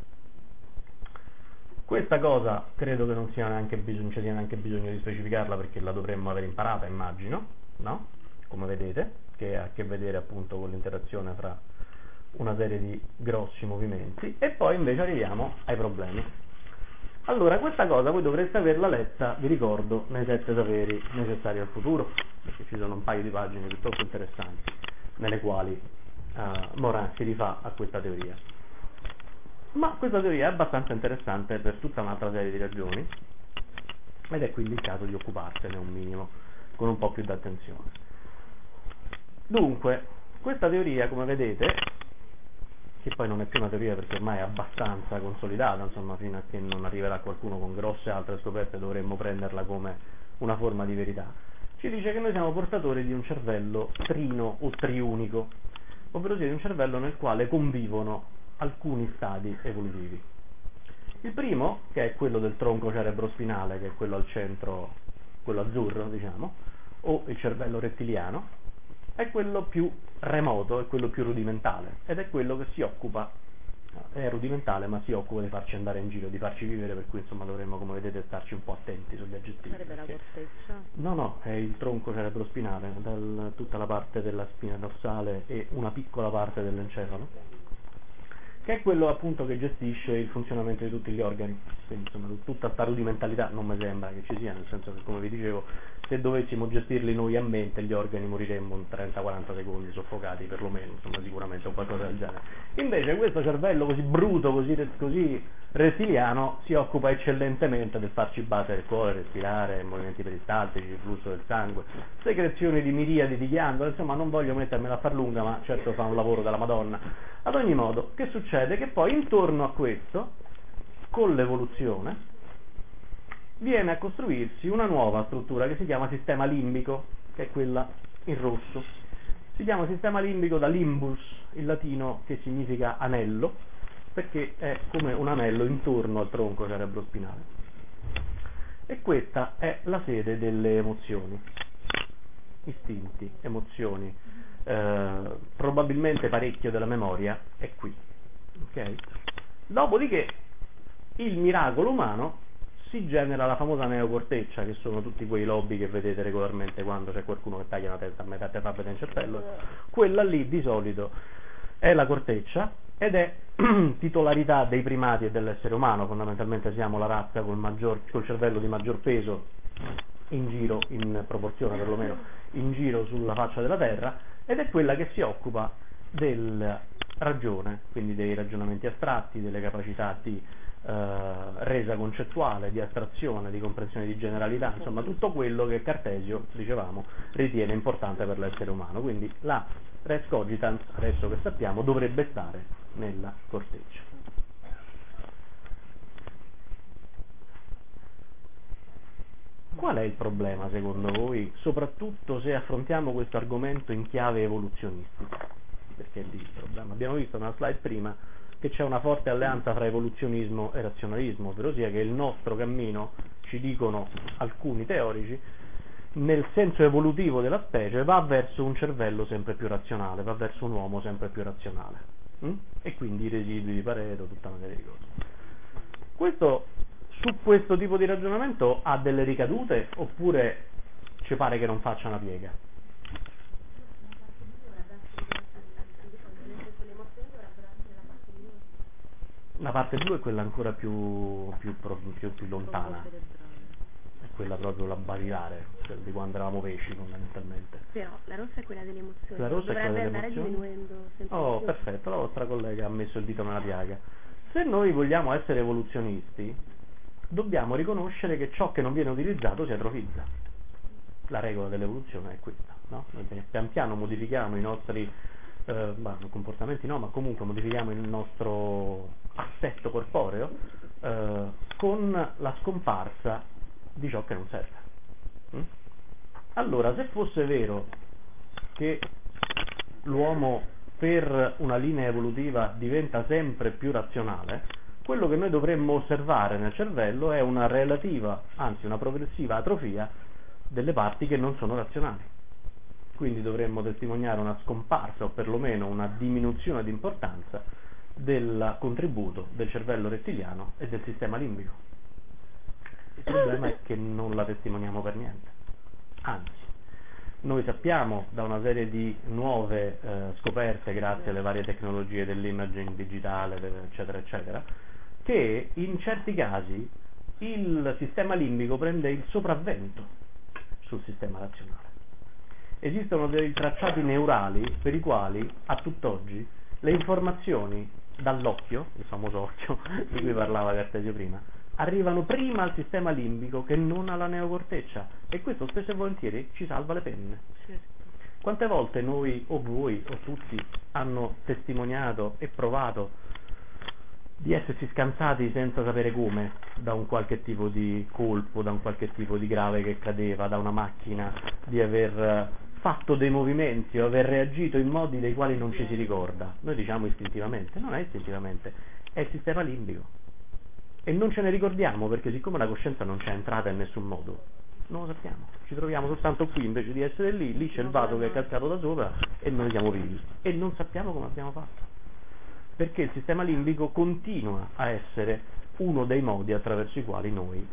questa cosa credo che non ci sia neanche bisogno di specificarla perché la dovremmo aver imparata, immagino, no? Come vedete, che ha a che vedere appunto con l'interazione fra una serie di grossi movimenti, e poi invece arriviamo ai problemi. Allora, questa cosa voi dovreste averla letta, vi ricordo, nei 7 saperi necessari al futuro, perché ci sono un paio di pagine piuttosto interessanti, nelle quali Morin si rifà a questa teoria. Ma questa teoria è abbastanza interessante per tutta un'altra serie di ragioni, ed è quindi il caso di occuparsene un minimo, con un po' più d'attenzione. Dunque, questa teoria, come vedete, che poi non è più una teoria perché ormai è abbastanza consolidata, insomma, fino a che non arriverà qualcuno con grosse altre scoperte dovremmo prenderla come una forma di verità, ci dice che noi siamo portatori di un cervello trino o triunico, ovvero sia di un cervello nel quale convivono alcuni stadi evolutivi. Il primo, che è quello del tronco cerebrospinale, che è quello al centro, quello azzurro, diciamo, o il cervello rettiliano, è quello più remoto, è quello più rudimentale, ed è quello che si occupa, è rudimentale ma si occupa di farci andare in giro, di farci vivere, per cui insomma dovremmo, come vedete, starci un po' attenti sugli aggettivi. Sarebbe la corteccia? No, è il tronco cerebrospinale, tutta la parte della spina dorsale e una piccola parte dell'encefalo, che è quello appunto che gestisce il funzionamento di tutti gli organi. Quindi insomma tutta sta rudimentalità non mi sembra che ci sia, nel senso che, come vi dicevo, se dovessimo gestirli noi a mente gli organi moriremmo in 30-40 secondi soffocati perlomeno, insomma sicuramente o qualcosa del genere. Invece questo cervello così bruto, così rettiliano, si occupa eccellentemente del farci battere il cuore, respirare, movimenti peristaltici, il flusso del sangue, secrezioni di miriadi di ghiandole, insomma non voglio mettermela a far lunga, ma certo fa un lavoro della Madonna. Ad ogni modo, che succede? Che poi intorno a questo, con l'evoluzione, viene a costruirsi una nuova struttura che si chiama sistema limbico, che è quella in rosso. Si chiama sistema limbico da limbus, in latino, che significa anello, perché è come un anello intorno al tronco cerebrospinale. E questa è la sede delle emozioni, istinti, emozioni, probabilmente parecchio della memoria è qui. Okay? Dopodiché il miracolo umano si genera la famosa neocorteccia, che sono tutti quei lobi che vedete regolarmente quando c'è qualcuno che taglia la testa a metà fa vedere in cervello. Quella lì di solito è la corteccia ed è titolarità dei primati e dell'essere umano. Fondamentalmente siamo la razza col cervello di maggior peso in giro, in proporzione perlomeno, in giro sulla faccia della terra, ed è quella che si occupa della ragione, quindi dei ragionamenti astratti, delle capacità di resa concettuale, di astrazione, di comprensione di generalità, insomma tutto quello che Cartesio, dicevamo, ritiene importante per l'essere umano. Quindi la res cogitans, adesso che sappiamo, dovrebbe stare nella corteccia. Qual è il problema secondo voi, soprattutto se affrontiamo questo argomento in chiave evoluzionistica? Perché è lì il problema. Abbiamo visto nella slide prima che c'è una forte alleanza fra evoluzionismo e razionalismo, ovvero sia che il nostro cammino, ci dicono alcuni teorici, nel senso evolutivo della specie va verso un cervello sempre più razionale, va verso un uomo sempre più razionale. E quindi i residui di Pareto, tutta una serie di cose. Su questo tipo di ragionamento ha delle ricadute oppure ci pare che non faccia una piega? La parte 2 è quella ancora più lontana, è quella proprio la basilare, cioè di quando eravamo pesci fondamentalmente. Però la rossa è quella delle emozioni, La rossa dovrebbe è quella delle andare emozioni? diminuendo sempre Oh, di più. perfetto, la vostra collega ha messo il dito nella piaga. Se noi vogliamo essere evoluzionisti, dobbiamo riconoscere che ciò che non viene utilizzato si atrofizza. La regola dell'evoluzione è questa, no? Noi pian piano modifichiamo i nostri comportamenti, no, ma comunque modifichiamo il nostro assetto corporeo con la scomparsa di ciò che non serve. Allora, se fosse vero che l'uomo per una linea evolutiva diventa sempre più razionale, quello che noi dovremmo osservare nel cervello è una relativa, anzi una progressiva atrofia delle parti che non sono razionali. Quindi dovremmo testimoniare una scomparsa o perlomeno una diminuzione di importanza del contributo del cervello rettiliano e del sistema limbico. Il problema è che non la testimoniamo per niente. Anzi, noi sappiamo da una serie di nuove scoperte grazie alle varie tecnologie dell'imaging digitale, eccetera, eccetera, che in certi casi il sistema limbico prende il sopravvento sul sistema razionale. Esistono dei tracciati neurali per i quali a tutt'oggi le informazioni dall'occhio, il famoso occhio di cui parlava Cartesio prima, arrivano prima al sistema limbico che non alla neocorteccia, e questo spesso e volentieri ci salva le penne. Quante volte noi o voi o tutti hanno testimoniato e provato di essersi scansati senza sapere come da un qualche tipo di colpo, da un qualche tipo di grave che cadeva, da una macchina, di aver fatto dei movimenti o aver reagito in modi dei quali non ci si ricorda? Noi diciamo istintivamente, non è istintivamente, è il sistema limbico, e non ce ne ricordiamo perché siccome la coscienza non c'è entrata in nessun modo, non lo sappiamo, ci troviamo soltanto qui invece di essere lì c'è il vaso che è cascato da sopra e noi siamo vivi e non sappiamo come abbiamo fatto, perché il sistema limbico continua a essere uno dei modi attraverso i quali noi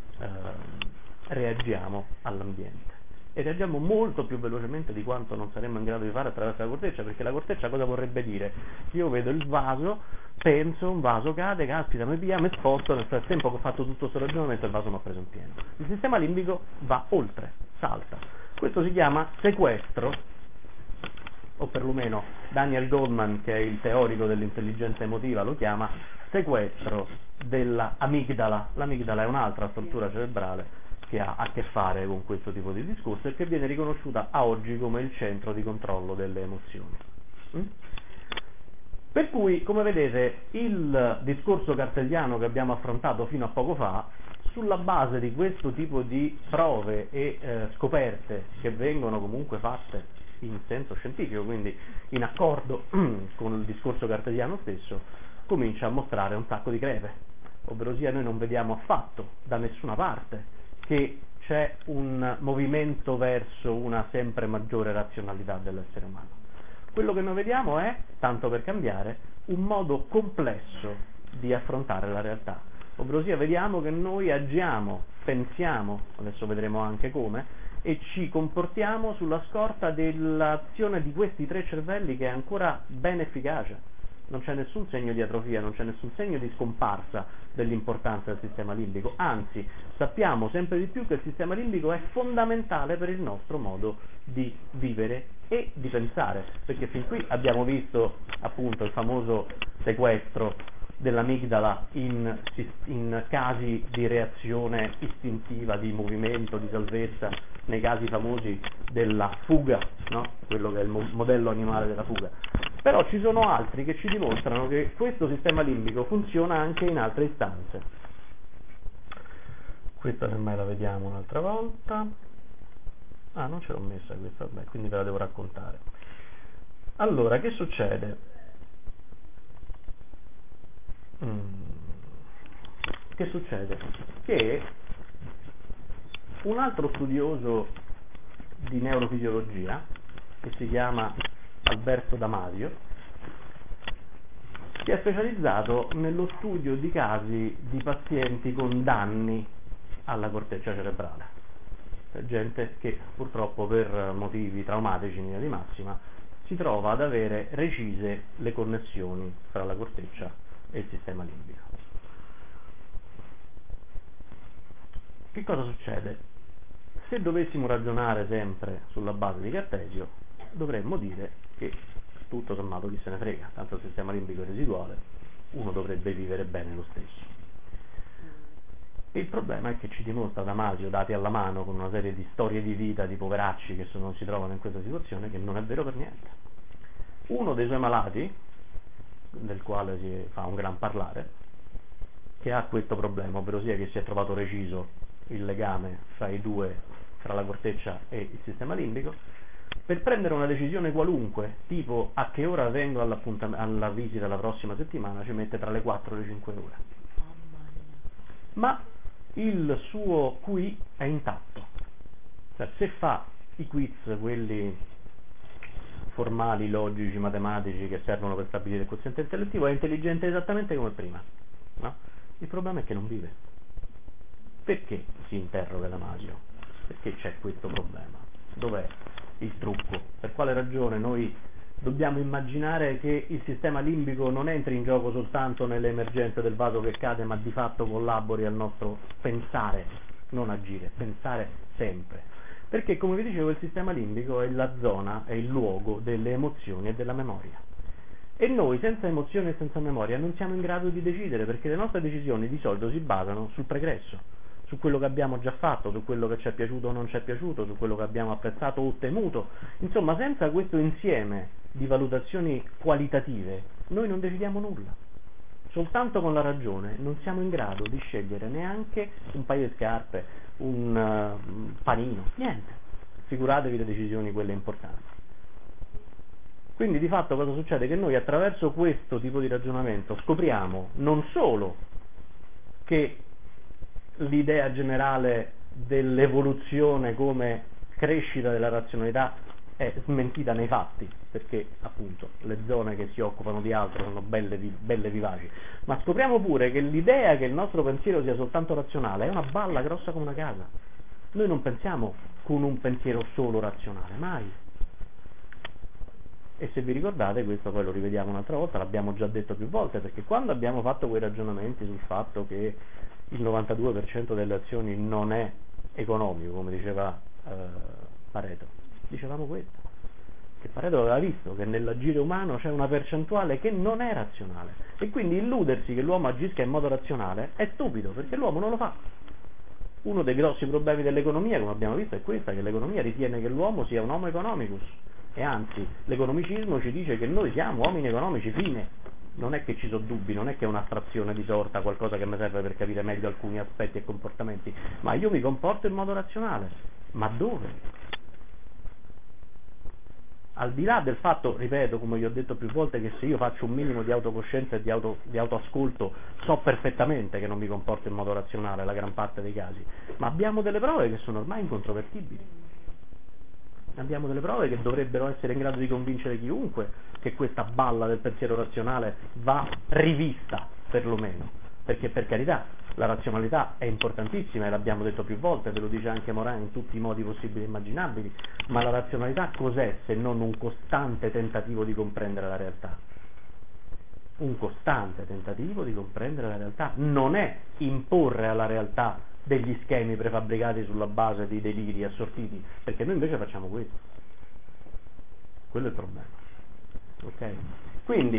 reagiamo all'ambiente, e reagiamo molto più velocemente di quanto non saremmo in grado di fare attraverso la corteccia, perché la corteccia cosa vorrebbe dire? Io vedo il vaso, penso, un vaso cade, caspita, mi pia, mi sposto, nel frattempo che ho fatto tutto questo ragionamento il vaso mi ha preso in pieno. Il sistema limbico va oltre, salta. Questo si chiama sequestro, o perlomeno Daniel Goleman, che è il teorico dell'intelligenza emotiva, lo chiama sequestro della amigdala. L'amigdala è un'altra struttura cerebrale che ha a che fare con questo tipo di discorso e che viene riconosciuta a oggi come il centro di controllo delle emozioni. Per cui, come vedete, il discorso cartesiano che abbiamo affrontato fino a poco fa, sulla base di questo tipo di prove e scoperte che vengono comunque fatte in senso scientifico, quindi in accordo con il discorso cartesiano stesso, comincia a mostrare un sacco di crepe, ovvero sia noi non vediamo affatto da nessuna parte che c'è un movimento verso una sempre maggiore razionalità dell'essere umano. Quello che noi vediamo è, tanto per cambiare, un modo complesso di affrontare la realtà, ovvero sia vediamo che noi agiamo, pensiamo, adesso vedremo anche come, e ci comportiamo sulla scorta dell'azione di questi tre cervelli che è ancora ben efficace. Non c'è nessun segno di atrofia, non c'è nessun segno di scomparsa dell'importanza del sistema limbico, anzi sappiamo sempre di più che il sistema limbico è fondamentale per il nostro modo di vivere e di pensare, perché fin qui abbiamo visto appunto il famoso sequestro dell'amigdala in casi di reazione istintiva, di movimento, di salvezza, nei casi famosi della fuga, no? Quello che è il modello animale della fuga. Però ci sono altri che ci dimostrano che questo sistema limbico funziona anche in altre istanze. Questa semmai la vediamo un'altra volta. Ah, non ce l'ho messa questa, vabbè, quindi ve la devo raccontare. Allora, che succede? Che succede? Che un altro studioso di neurofisiologia, che si chiama Alberto Damasio, si è specializzato nello studio di casi di pazienti con danni alla corteccia cerebrale, gente che purtroppo per motivi traumatici in linea di massima si trova ad avere recise le connessioni tra la corteccia e il sistema limbico. Che cosa succede? Se dovessimo ragionare sempre sulla base di Cartesio, dovremmo dire che tutto sommato chi se ne frega, tanto il sistema limbico è residuale, uno dovrebbe vivere bene lo stesso. Il problema è che ci dimostra Damasio, dati alla mano, con una serie di storie di vita di poveracci che non si trovano in questa situazione, che non è vero per niente. Uno dei suoi malati, del quale si fa un gran parlare, che ha questo problema, ovvero sia che si è trovato reciso il legame tra la corteccia e il sistema limbico, per prendere una decisione qualunque, tipo a che ora vengo alla visita la prossima settimana, ci mette tra le 4 e le 5 ore. Ma il suo QI è intatto, cioè se fa i quiz, quelli formali, logici, matematici che servono per stabilire il quoziente intellettivo, è intelligente esattamente come prima, no? Il problema è che non vive. Perché, si interroga Damasio? Perché c'è questo problema? Dov'è il trucco? Per quale ragione noi dobbiamo immaginare che il sistema limbico non entri in gioco soltanto nelle emergenze del vaso che cade, ma di fatto collabori al nostro pensare, non agire, pensare sempre? Perché, come vi dicevo, il sistema limbico è la zona, è il luogo delle emozioni e della memoria. E noi, senza emozioni e senza memoria, non siamo in grado di decidere, perché le nostre decisioni di solito si basano sul pregresso, su quello che abbiamo già fatto, su quello che ci è piaciuto o non ci è piaciuto, su quello che abbiamo apprezzato o temuto. Insomma, senza questo insieme di valutazioni qualitative, noi non decidiamo nulla. Soltanto con la ragione non siamo in grado di scegliere neanche un paio di scarpe, un panino, niente. Figuratevi le decisioni quelle importanti. Quindi di fatto cosa succede? Che noi attraverso questo tipo di ragionamento scopriamo non solo che l'idea generale dell'evoluzione come crescita della razionalità è smentita nei fatti, perché appunto le zone che si occupano di altro sono belle vivaci, ma scopriamo pure che l'idea che il nostro pensiero sia soltanto razionale è una balla grossa come una casa. Noi non pensiamo con un pensiero solo razionale, mai. E se vi ricordate, questo poi lo rivediamo un'altra volta, l'abbiamo già detto più volte, perché quando abbiamo fatto quei ragionamenti sul fatto che il 92% delle azioni non è economico, come diceva Pareto, dicevamo questo, che Pareto aveva visto che nell'agire umano c'è una percentuale che non è razionale, e quindi illudersi che l'uomo agisca in modo razionale è stupido, perché l'uomo non lo fa. Uno dei grossi problemi dell'economia, come abbiamo visto, è questa, che l'economia ritiene che l'uomo sia un homo economicus, e anzi l'economicismo ci dice che noi siamo uomini economici, fine. Non è che ci sono dubbi, non è che è un'astrazione di sorta, qualcosa che mi serve per capire meglio alcuni aspetti e comportamenti, ma io mi comporto in modo razionale. Ma dove? Al di là del fatto, ripeto, come vi ho detto più volte, che se io faccio un minimo di autocoscienza e di autoascolto, so perfettamente che non mi comporto in modo razionale la gran parte dei casi, ma abbiamo delle prove che sono ormai incontrovertibili. Abbiamo delle prove che dovrebbero essere in grado di convincere chiunque che questa balla del pensiero razionale va rivista, perlomeno, perché per carità la razionalità è importantissima, e l'abbiamo detto più volte, ve lo dice anche Morin in tutti i modi possibili e immaginabili, ma la razionalità cos'è se non un costante tentativo di comprendere la realtà? Un costante tentativo di comprendere la realtà, non è imporre alla realtà degli schemi prefabbricati sulla base di deliri assortiti, perché noi invece facciamo questo. Quello è il problema. Ok? Quindi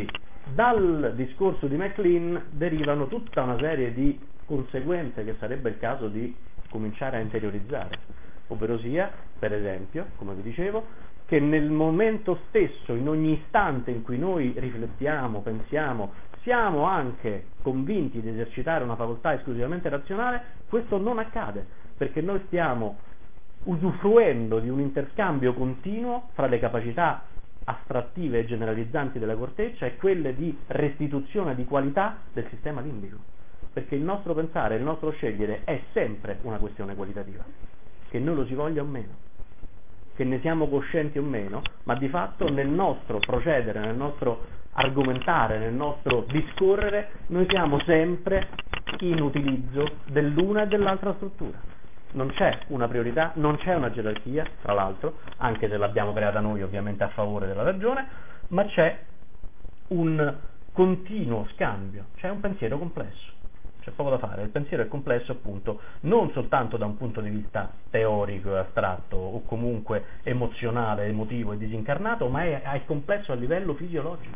Dal discorso di MacLean derivano tutta una serie di conseguenze che sarebbe il caso di cominciare a interiorizzare, ovvero sia, per esempio, come vi dicevo, che nel momento stesso, in ogni istante in cui noi riflettiamo, pensiamo, siamo anche convinti di esercitare una facoltà esclusivamente razionale, questo non accade, perché noi stiamo usufruendo di un interscambio continuo fra le capacità astrattive e generalizzanti della corteccia e quelle di restituzione di qualità del sistema limbico, perché il nostro pensare, il nostro scegliere è sempre una questione qualitativa, che noi lo si voglia o meno, che ne siamo coscienti o meno, ma di fatto nel nostro procedere, nel nostro argomentare, nel nostro discorrere, noi siamo sempre in utilizzo dell'una e dell'altra struttura. Non c'è una priorità, non c'è una gerarchia, tra l'altro, anche se l'abbiamo creata noi ovviamente a favore della ragione, ma c'è un continuo scambio, c'è un pensiero complesso, c'è poco da fare. Il pensiero è complesso appunto non soltanto da un punto di vista teorico e astratto o comunque emozionale, emotivo e disincarnato, ma è complesso a livello fisiologico,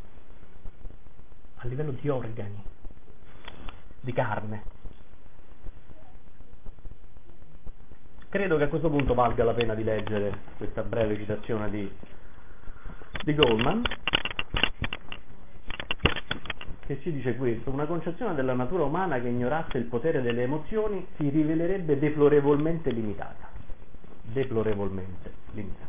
a livello di organi, di carne. Credo che a questo punto valga la pena di leggere questa breve citazione di Goldman, che ci dice questo: una concezione della natura umana che ignorasse il potere delle emozioni si rivelerebbe deplorevolmente limitata. Deplorevolmente limitata.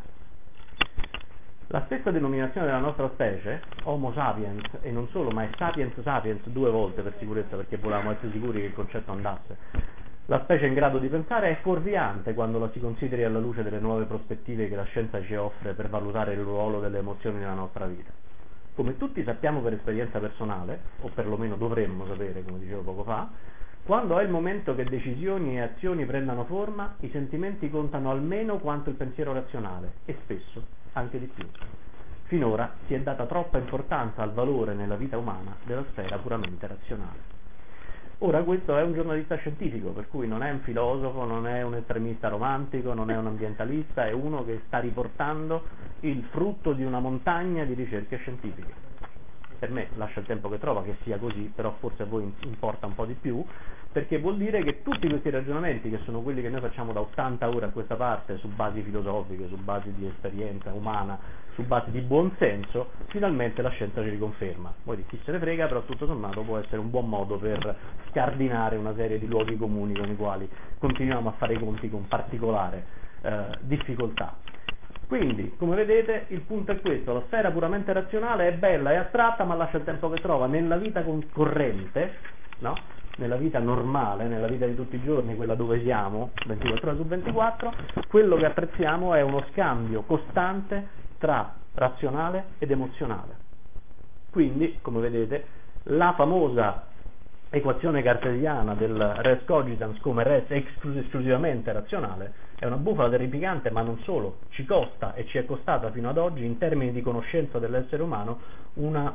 La stessa denominazione della nostra specie, Homo sapiens, e non solo, ma è sapiens sapiens 2 volte per sicurezza, perché volevamo essere sicuri che il concetto andasse. La specie in grado di pensare è fuorviante quando la si consideri alla luce delle nuove prospettive che la scienza ci offre per valutare il ruolo delle emozioni nella nostra vita. Come tutti sappiamo per esperienza personale, o perlomeno dovremmo sapere, come dicevo poco fa, quando è il momento che decisioni e azioni prendano forma, i sentimenti contano almeno quanto il pensiero razionale, e spesso anche di più. Finora si è data troppa importanza al valore nella vita umana della sfera puramente razionale. Ora questo è un giornalista scientifico, per cui non è un filosofo, non è un estremista romantico, non è un ambientalista, è uno che sta riportando il frutto di una montagna di ricerche scientifiche. Per me lascia il tempo che trova che sia così, però forse a voi importa un po' di più, perché vuol dire che tutti questi ragionamenti, che sono quelli che noi facciamo da 80 ore a questa parte, su basi filosofiche, su basi di esperienza umana, su basi di buon senso, finalmente la scienza ci riconferma. Poi chi se ne frega, però tutto sommato può essere un buon modo per scardinare una serie di luoghi comuni con i quali continuiamo a fare i conti con particolare difficoltà. Quindi, come vedete, il punto è questo: la sfera puramente razionale è bella, è astratta, ma lascia il tempo che trova. Nella vita corrente, no? Nella vita normale, nella vita di tutti i giorni, quella dove siamo, 24 ore su 24, quello che apprezziamo è uno scambio costante tra razionale ed emozionale. Quindi, come vedete, la famosa equazione cartesiana del res cogitans come res esclusivamente razionale è una bufala terrificante, ma non solo, ci costa e ci è costata fino ad oggi, in termini di conoscenza dell'essere umano, una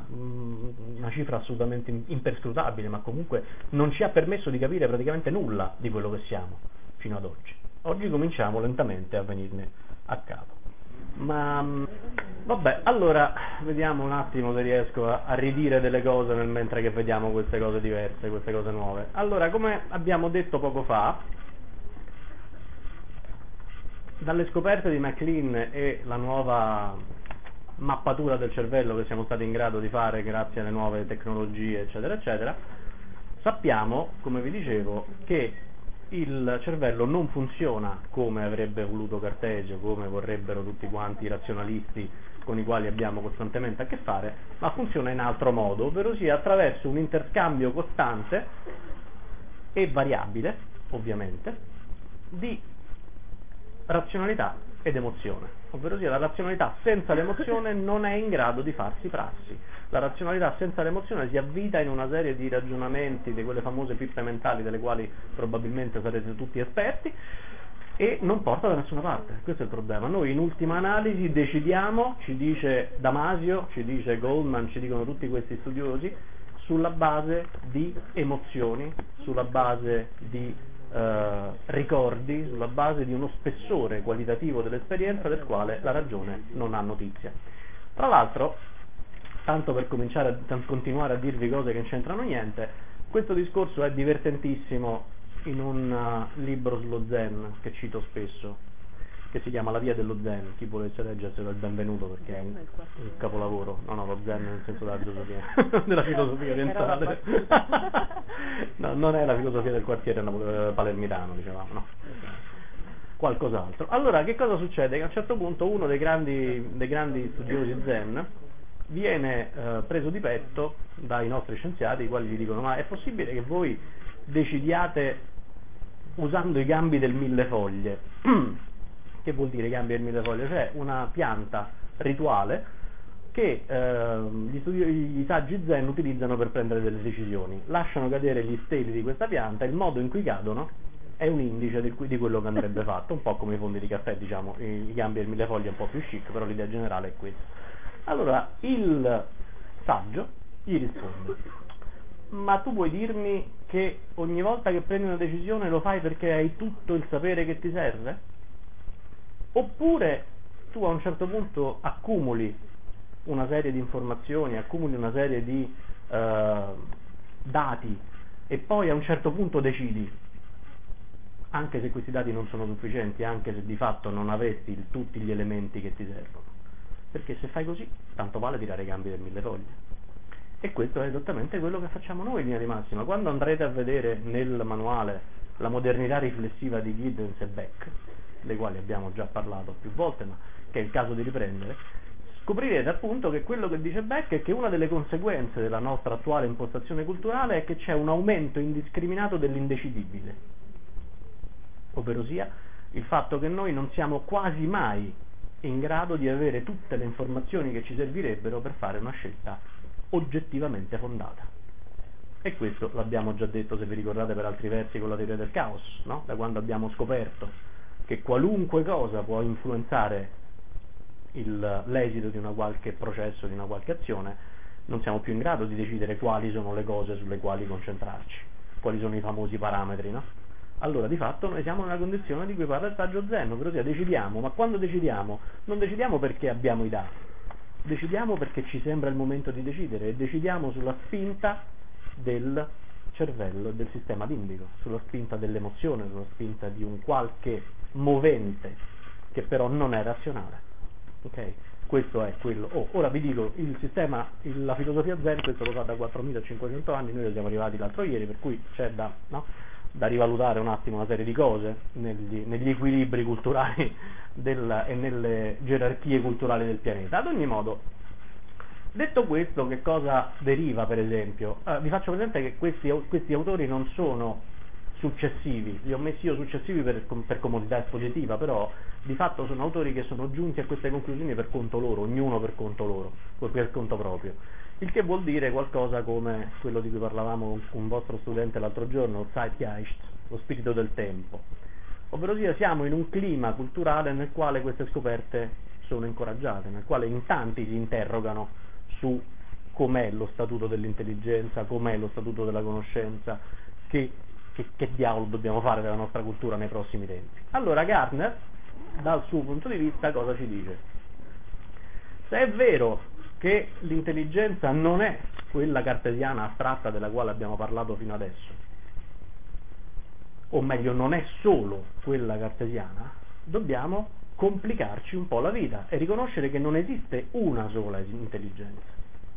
cifra assolutamente imperscrutabile, ma comunque non ci ha permesso di capire praticamente nulla di quello che siamo fino ad oggi. Oggi cominciamo lentamente a venirne a capo. Ma vabbè, allora vediamo un attimo se riesco a ridire delle cose nel mentre che vediamo queste cose diverse, queste cose nuove. Allora, come abbiamo detto poco fa, dalle scoperte di MacLean e la nuova mappatura del cervello che siamo stati in grado di fare grazie alle nuove tecnologie, eccetera, eccetera, sappiamo, come vi dicevo, che il cervello non funziona come avrebbe voluto Cartesio, come vorrebbero tutti quanti i razionalisti con i quali abbiamo costantemente a che fare, ma funziona in altro modo, ovvero sia attraverso un interscambio costante e variabile, ovviamente, di razionalità ed emozione, ovvero sia la razionalità senza l'emozione non è in grado di farsi prassi. La razionalità senza l'emozione si avvita in una serie di ragionamenti, di quelle famose pippe mentali delle quali probabilmente sarete tutti esperti, e non porta da nessuna parte. Questo è il problema. Noi in ultima analisi decidiamo, ci dice Damasio, ci dice Goldman, ci dicono tutti questi studiosi, sulla base di emozioni, sulla base di ricordi, sulla base di uno spessore qualitativo dell'esperienza del quale la ragione non ha notizia. Tra l'altro, tanto per continuare a dirvi cose che non c'entrano niente, questo discorso è divertentissimo in un libro sullo Zen che cito spesso, che si chiama La via dello Zen. Chi volesse leggerselo è il benvenuto, perché è un capolavoro. No, lo Zen nel senso della filosofia, della filosofia orientale. No, non è la filosofia del quartiere palermitano, dicevamo, no. Qualcos'altro. Allora, che cosa succede? Che a un certo punto uno dei grandi studiosi Zen viene preso di petto dai nostri scienziati, i quali gli dicono: ma è possibile che voi decidiate usando i gambi del millefoglie? Che vuol dire gambi del millefoglie? Cioè una pianta rituale che i saggi Zen utilizzano per prendere delle decisioni. Lasciano cadere gli steli di questa pianta, il modo in cui cadono è un indice di quello che andrebbe fatto, un po' come i fondi di caffè, diciamo. I gambi del millefoglie è un po' più chic, però l'idea generale è questa. Allora il saggio gli risponde: ma tu vuoi dirmi che ogni volta che prendi una decisione lo fai perché hai tutto il sapere che ti serve? Oppure tu a un certo punto accumuli una serie di informazioni, accumuli una serie di dati e poi a un certo punto decidi, anche se questi dati non sono sufficienti, anche se di fatto non avresti tutti gli elementi che ti servono, perché se fai così tanto vale tirare i gambi del millefoglie. E questo è esattamente quello che facciamo noi in linea di massima. Quando andrete a vedere nel manuale La modernità riflessiva di Giddens e Beck, dei quali abbiamo già parlato più volte, ma che è il caso di riprendere, scoprirete appunto che quello che dice Beck è che una delle conseguenze della nostra attuale impostazione culturale è che c'è un aumento indiscriminato dell'indecidibile, ovverosia il fatto che noi non siamo quasi mai in grado di avere tutte le informazioni che ci servirebbero per fare una scelta oggettivamente fondata. E questo l'abbiamo già detto, se vi ricordate, per altri versi con la teoria del caos, no? Da quando abbiamo scoperto che qualunque cosa può influenzare l'esito di una qualche processo, di una qualche azione, non siamo più in grado di decidere quali sono le cose sulle quali concentrarci, quali sono i famosi parametri, no? Allora di fatto noi siamo nella condizione di cui parla il saggio Zen, ovvero decidiamo, ma quando decidiamo? Non decidiamo perché abbiamo i dati, decidiamo perché ci sembra il momento di decidere, e decidiamo sulla spinta del cervello e del sistema limbico, sulla spinta dell'emozione, sulla spinta di un qualche movente che però non è razionale. Ok? Questo è quello. Ora vi dico, la filosofia Zen questo lo fa da 4500 anni, noi siamo arrivati l'altro ieri, per cui c'è da rivalutare un attimo una serie di cose negli equilibri culturali e nelle gerarchie culturali del pianeta. Ad ogni modo, detto questo, che cosa deriva, per esempio? Vi faccio presente che questi autori non sono successivi, li ho messi io successivi per comodità espositiva, però di fatto sono autori che sono giunti a queste conclusioni per conto loro, ognuno per conto loro, per conto proprio, il che vuol dire qualcosa come quello di cui parlavamo con un vostro studente l'altro giorno, il Zeitgeist, lo spirito del tempo, ovvero sia siamo in un clima culturale nel quale queste scoperte sono incoraggiate, nel quale in tanti si interrogano su com'è lo statuto dell'intelligenza, com'è lo statuto della conoscenza, che diavolo dobbiamo fare della nostra cultura nei prossimi tempi. Allora Gardner, dal suo punto di vista, cosa ci dice? Se è vero che l'intelligenza non è quella cartesiana astratta della quale abbiamo parlato fino adesso, o meglio non è solo quella cartesiana, dobbiamo complicarci un po' la vita e riconoscere che non esiste una sola intelligenza.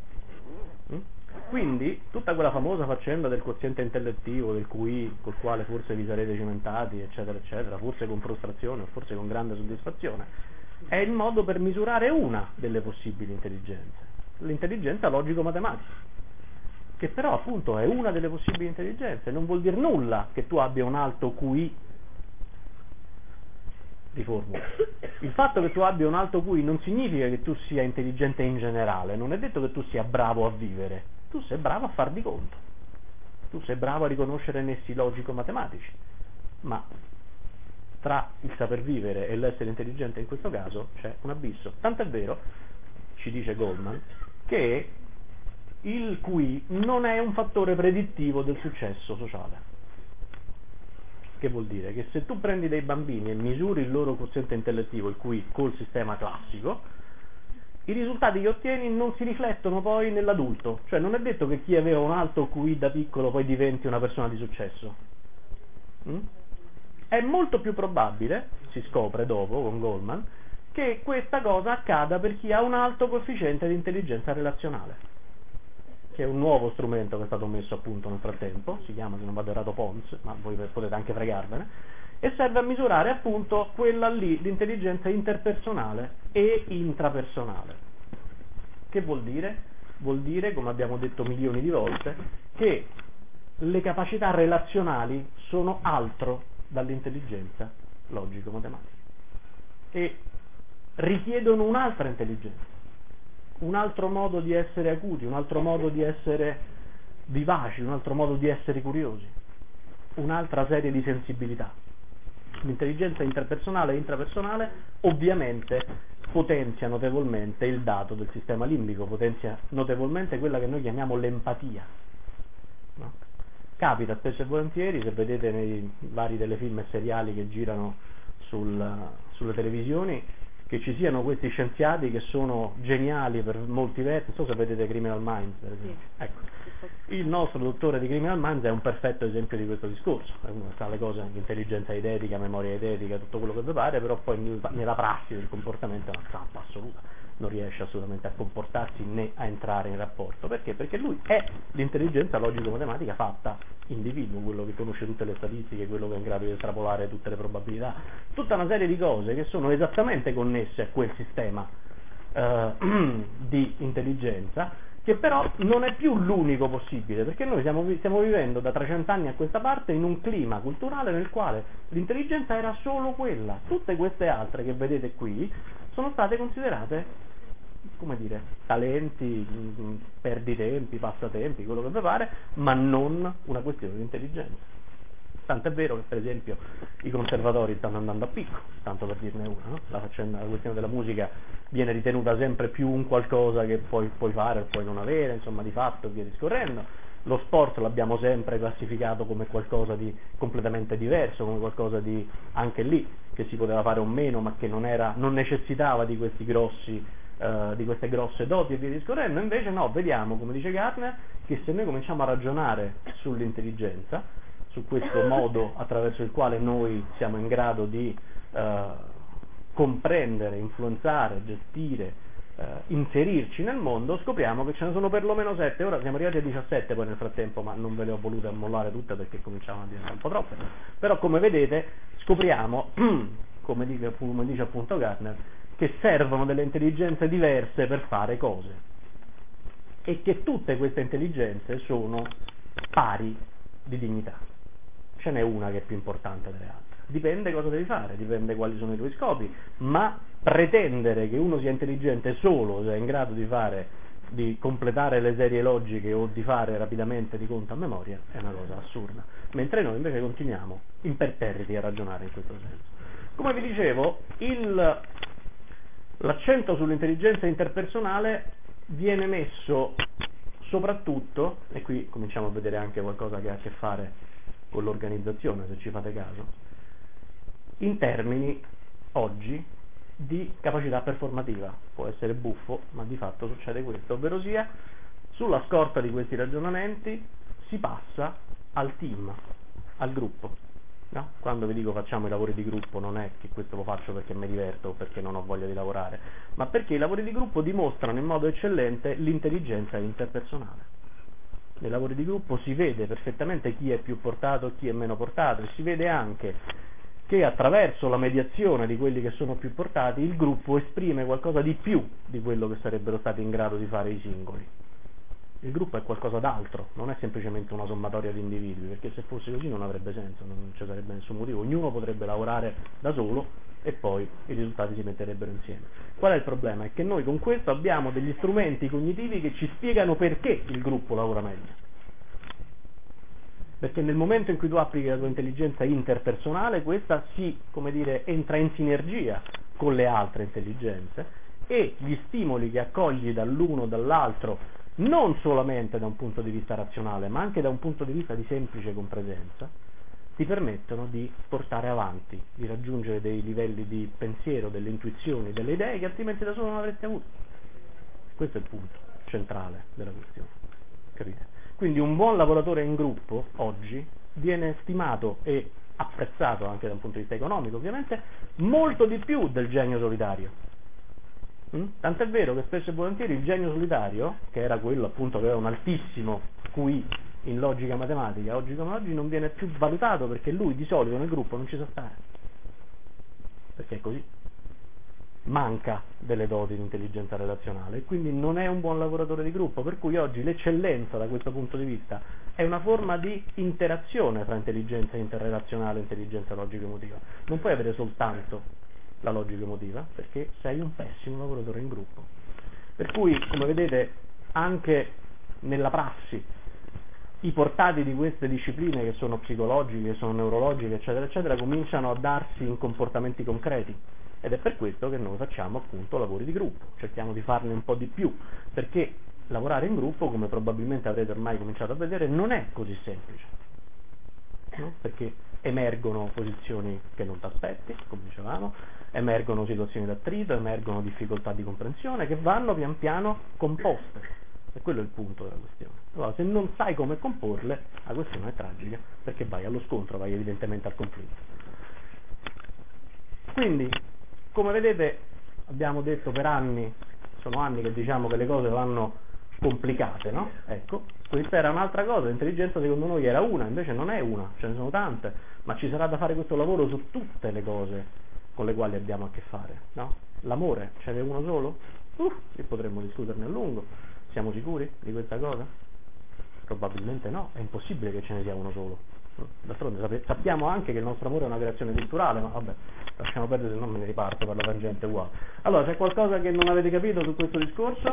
Quindi tutta quella famosa faccenda del quoziente intellettivo, del QI, col quale forse vi sarete cimentati, eccetera eccetera, forse con frustrazione o forse con grande soddisfazione, è il modo per misurare una delle possibili intelligenze, l'intelligenza logico-matematica, che però appunto è una delle possibili intelligenze. Non vuol dire nulla che tu abbia un alto QI di formula. Il fatto che tu abbia un alto QI non significa che tu sia intelligente in generale, non è detto che tu sia bravo a vivere, tu sei bravo a far di conto, tu sei bravo a riconoscere nessi logico-matematici, ma tra il saper vivere e l'essere intelligente in questo caso c'è un abisso. Tant'è vero, ci dice Goldman, che il QI non è un fattore predittivo del successo sociale. Che vuol dire? Che se tu prendi dei bambini e misuri il loro quoziente intellettivo, il QI, col sistema classico, i risultati che ottieni non si riflettono poi nell'adulto, cioè non è detto che chi aveva un alto QI da piccolo poi diventi una persona di successo. È molto più probabile, si scopre dopo con Goldman, che questa cosa accada per chi ha un alto coefficiente di intelligenza relazionale, che è un nuovo strumento che è stato messo a punto nel frattempo, si chiama, se non vado errato, PONS, ma voi potete anche fregarvene, e serve a misurare appunto quella lì, l'intelligenza interpersonale e intrapersonale. Che vuol dire? Vuol dire, come abbiamo detto milioni di volte, che le capacità relazionali sono altro dall'intelligenza logico-matematica e richiedono un'altra intelligenza, un altro modo di essere acuti, un altro modo di essere vivaci, un altro modo di essere curiosi, un'altra serie di sensibilità. L'intelligenza interpersonale e intrapersonale ovviamente potenzia notevolmente il dato del sistema limbico, potenzia notevolmente quella che noi chiamiamo l'empatia, no? Capita spesso e volentieri, se vedete nei vari telefilm e seriali che girano sulle televisioni, che ci siano questi scienziati che sono geniali per molti versi. Non so se vedete Criminal Minds, per esempio. Sì. Ecco. Il nostro dottore di Criminal Minds è un perfetto esempio di questo discorso. Uno sa le cose, intelligenza eidetica, memoria eidetica, tutto quello che vi pare, però poi nella prassi del comportamento è una zappa assoluta, non riesce assolutamente a comportarsi né a entrare in rapporto. Perché? Perché lui è l'intelligenza logico-matematica fatta individuo, quello che conosce tutte le statistiche, quello che è in grado di estrapolare tutte le probabilità, tutta una serie di cose che sono esattamente connesse a quel sistema di intelligenza, che però non è più l'unico possibile, perché noi stiamo vivendo da 300 anni a questa parte in un clima culturale nel quale l'intelligenza era solo quella. Tutte queste altre che vedete qui sono state considerate, come dire, talenti, perditempi, passatempi, quello che vi pare, ma non una questione di intelligenza. Tant'è vero che per esempio i conservatori stanno andando a picco, tanto per dirne una, no? La questione della musica viene ritenuta sempre più un qualcosa che puoi fare o puoi non avere, insomma, di fatto, e via discorrendo. Lo sport l'abbiamo sempre classificato come qualcosa di completamente diverso, come qualcosa di, anche lì, che si poteva fare o meno, ma che non necessitava di questi di queste grosse doti e via discorrendo. Invece no, vediamo, come dice Gardner, che se noi cominciamo a ragionare sull'intelligenza, su questo modo attraverso il quale noi siamo in grado di comprendere, influenzare, gestire, inserirci nel mondo, scopriamo che ce ne sono perlomeno 7. Ora siamo arrivati a 17 poi nel frattempo, ma non ve le ho volute ammollare tutte perché cominciavano a diventare un po' troppe. Però come vedete scopriamo, come dice appunto Gardner, che servono delle intelligenze diverse per fare cose e che tutte queste intelligenze sono pari di dignità. Ce n'è una che è più importante delle altre, dipende cosa devi fare, dipende quali sono i tuoi scopi, ma pretendere che uno sia intelligente solo se è in grado di completare le serie logiche o di fare rapidamente di conto a memoria è una cosa assurda, mentre noi invece continuiamo imperterriti a ragionare in questo senso. Come vi dicevo, l'accento sull'intelligenza interpersonale viene messo soprattutto, e qui cominciamo a vedere anche qualcosa che ha a che fare con l'organizzazione, se ci fate caso, in termini oggi di capacità performativa. Può essere buffo, ma di fatto succede questo, ovvero sia, sulla scorta di questi ragionamenti si passa al team, al gruppo. No? Quando vi dico facciamo i lavori di gruppo non è che questo lo faccio perché mi diverto o perché non ho voglia di lavorare, ma perché i lavori di gruppo dimostrano in modo eccellente l'intelligenza interpersonale. Nei lavori di gruppo si vede perfettamente chi è più portato e chi è meno portato, e si vede anche che attraverso la mediazione di quelli che sono più portati il gruppo esprime qualcosa di più di quello che sarebbero stati in grado di fare i singoli. Il gruppo è qualcosa d'altro, non è semplicemente una sommatoria di individui, perché se fosse così non avrebbe senso, non ci sarebbe nessun motivo, ognuno potrebbe lavorare da solo e poi i risultati si metterebbero insieme. Qual è il problema? È che noi con questo abbiamo degli strumenti cognitivi che ci spiegano perché il gruppo lavora meglio. Perché nel momento in cui tu applichi la tua intelligenza interpersonale, questa entra in sinergia con le altre intelligenze, e gli stimoli che accogli dall'uno o dall'altro, non solamente da un punto di vista razionale, ma anche da un punto di vista di semplice compresenza, ti permettono di portare avanti, di raggiungere dei livelli di pensiero, delle intuizioni, delle idee che altrimenti da solo non avresti avuto. Questo è il punto centrale della questione, capite? Quindi un buon lavoratore in gruppo oggi viene stimato e apprezzato anche da un punto di vista economico, ovviamente, molto di più del genio solitario. Tant'è vero che spesso e volentieri il genio solitario, che era quello appunto che aveva un altissimo QI in logica matematica, oggi come oggi non viene più valutato perché lui di solito nel gruppo non ci sa stare, perché è così, manca delle doti di intelligenza relazionale e quindi non è un buon lavoratore di gruppo, per cui oggi l'eccellenza da questo punto di vista è una forma di interazione tra intelligenza interrelazionale e intelligenza logico-emotiva. Non puoi avere soltanto la logico-emotiva perché sei un pessimo lavoratore in gruppo. Per cui, come vedete, anche nella prassi i portati di queste discipline che sono psicologiche, che sono neurologiche, eccetera, eccetera, cominciano a darsi in comportamenti concreti. Ed è per questo che noi facciamo appunto lavori di gruppo, cerchiamo di farne un po' di più, perché lavorare in gruppo, come probabilmente avrete ormai cominciato a vedere, non è così semplice, no? Perché emergono posizioni che non ti aspetti, come dicevamo, emergono situazioni d'attrito, emergono difficoltà di comprensione che vanno pian piano composte, e quello è il punto della questione. Allora, se non sai come comporle, la questione è tragica, perché vai allo scontro, vai evidentemente al conflitto. Quindi, come vedete, abbiamo detto per anni, sono anni che diciamo che le cose vanno complicate, no? Ecco, questa era un'altra cosa, l'intelligenza secondo noi era una, invece non è una, ce ne sono tante, ma ci sarà da fare questo lavoro su tutte le cose con le quali abbiamo a che fare, no? L'amore, ce n'è uno solo? Qui potremmo discuterne a lungo, siamo sicuri di questa cosa? Probabilmente no, è impossibile che ce ne sia uno solo. D'altronde sappiamo anche che il nostro amore è una creazione culturale, ma vabbè, lasciamo perdere, se no me ne riparto per la tangente uguale. Allora, c'è qualcosa che non avete capito su questo discorso?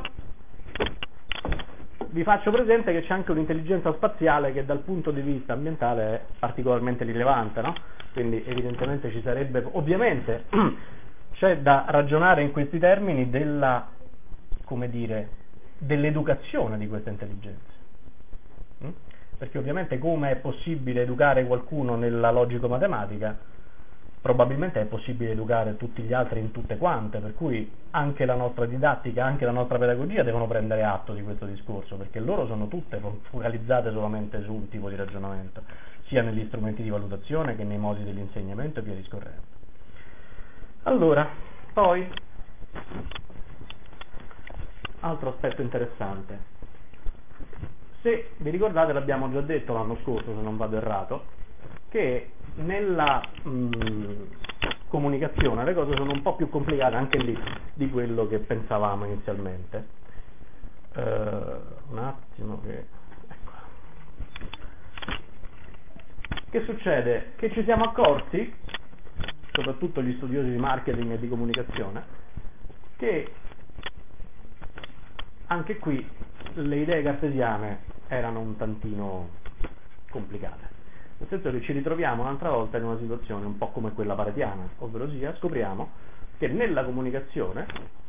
Vi faccio presente che c'è anche un'intelligenza spaziale che dal punto di vista ambientale è particolarmente rilevante, no? Quindi evidentemente ci sarebbe, ovviamente c'è da ragionare in questi termini della, come dire, dell'educazione di questa intelligenza. Perché ovviamente come è possibile educare qualcuno nella logico-matematica, probabilmente è possibile educare tutti gli altri in tutte quante, per cui anche la nostra didattica, anche la nostra pedagogia devono prendere atto di questo discorso, perché loro sono tutte focalizzate solamente su un tipo di ragionamento, sia negli strumenti di valutazione che nei modi dell'insegnamento e via discorrendo. Allora, poi, altro aspetto interessante. Se vi ricordate, l'abbiamo già detto l'anno scorso, se non vado errato, che nella comunicazione le cose sono un po' più complicate anche lì di quello che pensavamo inizialmente. Un attimo che... ecco. Che succede? Che ci siamo accorti, soprattutto gli studiosi di marketing e di comunicazione, che anche qui le idee cartesiane erano un tantino complicate, nel senso che ci ritroviamo un'altra volta in una situazione un po' come quella paretiana, ovvero sia scopriamo che nella comunicazione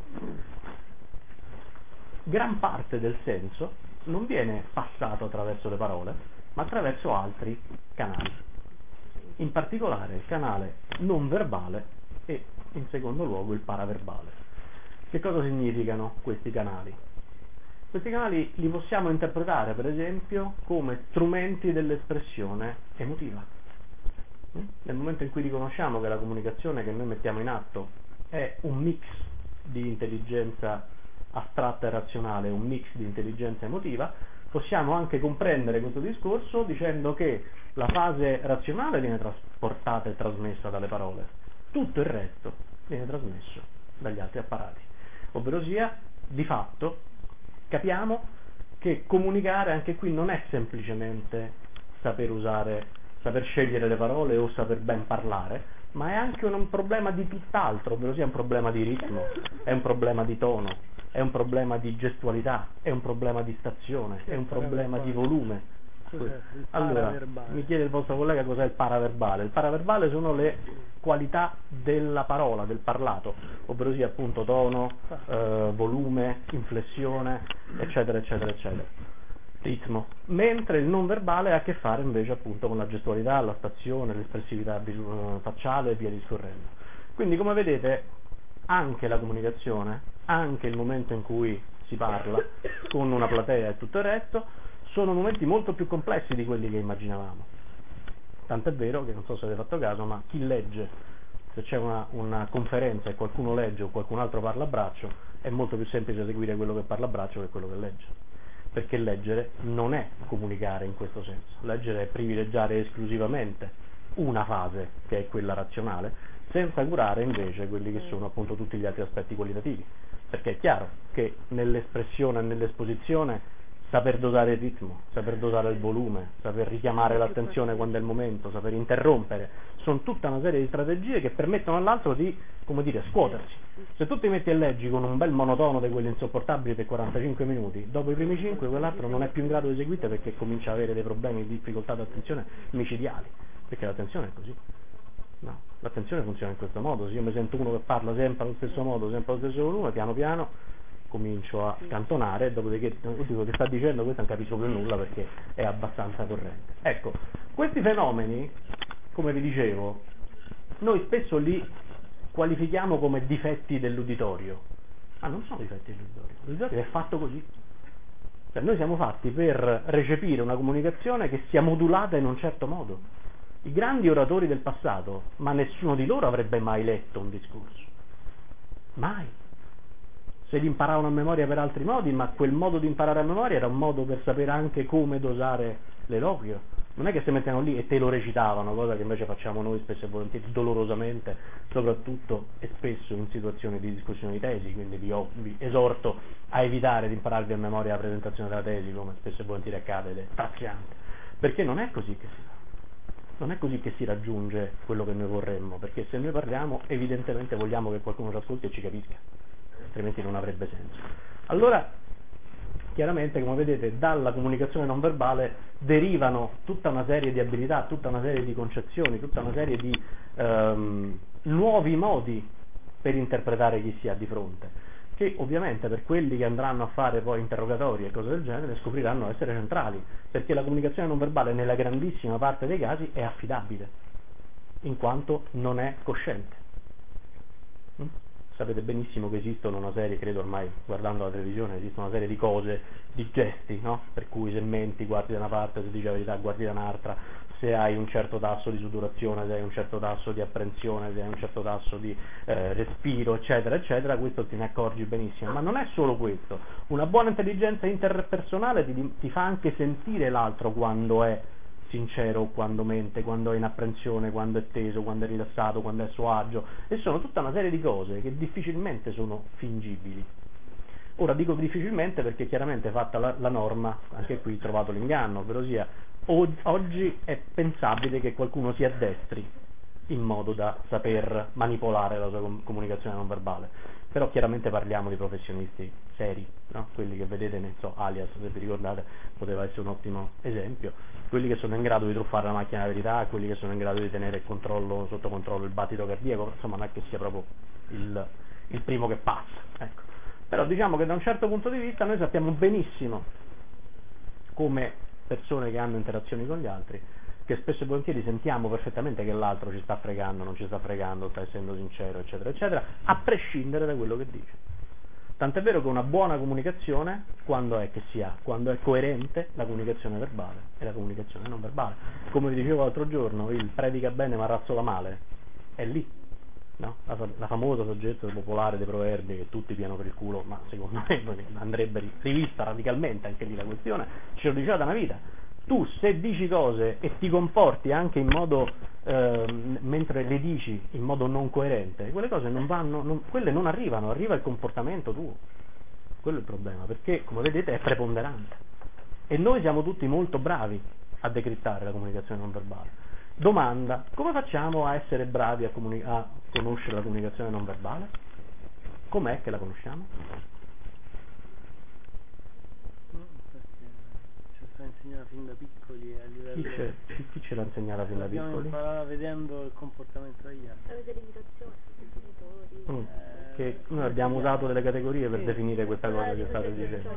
gran parte del senso non viene passato attraverso le parole, ma attraverso altri canali, in particolare il canale non verbale e in secondo luogo il paraverbale. Che cosa significano questi canali? Questi canali li possiamo interpretare, per esempio, come strumenti dell'espressione emotiva. Nel momento in cui riconosciamo che la comunicazione che noi mettiamo in atto è un mix di intelligenza astratta e razionale, un mix di intelligenza emotiva, possiamo anche comprendere questo discorso dicendo che la fase razionale viene trasportata e trasmessa dalle parole, tutto il resto viene trasmesso dagli altri apparati. Ovvero sia, di fatto, capiamo che comunicare anche qui non è semplicemente saper scegliere le parole o saper ben parlare, ma è anche un problema di tutt'altro, ovvero sia un problema di ritmo, è un problema di tono, è un problema di gestualità, è un problema di stazione, è un problema di volume. Allora, mi chiede il vostro collega cos'è il paraverbale. Il paraverbale sono le qualità della parola, del parlato, ovvero sia appunto tono, volume, inflessione, eccetera, eccetera, eccetera, ritmo. Mentre il non verbale ha a che fare invece appunto con la gestualità, la stazione, l'espressività facciale e via discorrendo. Quindi, come vedete, anche la comunicazione, anche il momento in cui si parla, con una platea e tutto il resto, sono momenti molto più complessi di quelli che immaginavamo. Tant'è vero che, non so se avete fatto caso, ma chi legge, se c'è una conferenza e qualcuno legge o qualcun altro parla a braccio, è molto più semplice seguire quello che parla a braccio che quello che legge. Perché leggere non è comunicare in questo senso. Leggere è privilegiare esclusivamente una fase, che è quella razionale, senza curare invece quelli che sono appunto tutti gli altri aspetti qualitativi. Perché è chiaro che nell'espressione e nell'esposizione saper dosare il ritmo, saper dosare il volume, saper richiamare l'attenzione quando è il momento, saper interrompere, sono tutta una serie di strategie che permettono all'altro di, come dire, scuotersi. Se tu ti metti e leggi con un bel monotono di quelli insopportabili per 45 minuti, dopo i primi 5 quell'altro non è più in grado di seguirti perché comincia a avere dei problemi di difficoltà d'attenzione micidiali, perché l'attenzione è così. No, l'attenzione funziona in questo modo. Se io mi sento uno che parla sempre allo stesso modo, sempre allo stesso volume, piano piano comincio a scantonare, dopodiché dico che sta dicendo questo non capisco più nulla perché è abbastanza corrente. Ecco, questi fenomeni, come vi dicevo, noi spesso li qualifichiamo come difetti dell'uditorio, ma non sono difetti dell'uditorio, l'uditorio è fatto così. Cioè, noi siamo fatti per recepire una comunicazione che sia modulata in un certo modo. I grandi oratori del passato, ma nessuno di loro avrebbe mai letto un discorso. Mai. Se li imparavano a memoria per altri modi, ma quel modo di imparare a memoria era un modo per sapere anche come dosare l'eloquio. Non è che si mettevano lì e te lo recitavano, cosa che invece facciamo noi spesso e volentieri dolorosamente, soprattutto e spesso in situazioni di discussione di tesi, quindi vi esorto a evitare di impararvi a memoria la presentazione della tesi, come spesso e volentieri accade ed è straziante, perché non è così che si fa. Non è così che si raggiunge quello che noi vorremmo, perché se noi parliamo evidentemente vogliamo che qualcuno ci ascolti e ci capisca, altrimenti non avrebbe senso. Allora, chiaramente, come vedete, dalla comunicazione non verbale derivano tutta una serie di abilità, tutta una serie di concezioni, tutta una serie di nuovi modi per interpretare chi si ha di fronte, che ovviamente per quelli che andranno a fare poi interrogatori e cose del genere scopriranno essere centrali, perché la comunicazione non verbale nella grandissima parte dei casi è affidabile, in quanto non è cosciente. Sapete benissimo che esistono una serie, credo ormai guardando la televisione, esiste una serie di cose, di gesti, no? Per cui se menti guardi da una parte, se dici la verità guardi da un'altra, se hai un certo tasso di sudorazione, se hai un certo tasso di apprensione, se hai un certo tasso di respiro, eccetera, eccetera, questo te ne accorgi benissimo. Ma non è solo questo, una buona intelligenza interpersonale ti fa anche sentire l'altro quando è sincero, quando mente, quando è in apprensione, quando è teso, quando è rilassato, quando è a suo agio, e sono tutta una serie di cose che difficilmente sono fingibili. Ora dico difficilmente perché chiaramente fatta la norma, anche qui trovato l'inganno, ovvero sia oggi è pensabile che qualcuno si addestri in modo da saper manipolare la sua comunicazione non verbale. Però chiaramente parliamo di professionisti seri, no? Quelli che vedete, ne so, Alias, se vi ricordate, poteva essere un ottimo esempio, quelli che sono in grado di truffare la macchina della verità, quelli che sono in grado di tenere sotto controllo il battito cardiaco, insomma non è che sia proprio il primo che passa, ecco. Però diciamo che da un certo punto di vista noi sappiamo benissimo, come persone che hanno interazioni con gli altri, che spesso e volentieri sentiamo perfettamente che l'altro ci sta fregando, non ci sta fregando, sta essendo sincero, eccetera, eccetera, a prescindere da quello che dice. Tant'è vero che una buona comunicazione, quando è che si ha? Quando è coerente la comunicazione verbale e la comunicazione non verbale. Come vi dicevo l'altro giorno, il predica bene ma razzola male, è lì, no? La famosa saggezza popolare dei proverbi che tutti piano per il culo, ma secondo me andrebbe rivista radicalmente anche lì la questione, ce lo diceva da una vita. Tu se dici cose e ti comporti anche in modo, mentre le dici in modo non coerente, quelle cose non vanno, quelle non arriva il comportamento tuo. Quello è il problema, perché come vedete è preponderante. E noi siamo tutti molto bravi a decrittare la comunicazione non verbale. Domanda, come facciamo a essere bravi a conoscere la comunicazione non verbale? Com'è che la conosciamo? Insegnata fin da piccoli a livello. Chi ce l'ha insegnata fin da piccoli? Abbiamo imparato vedendo il comportamento degli altri. Avete l'imitazione dei genitori. Che noi abbiamo usato delle categorie per definire questa cosa che state dicendo.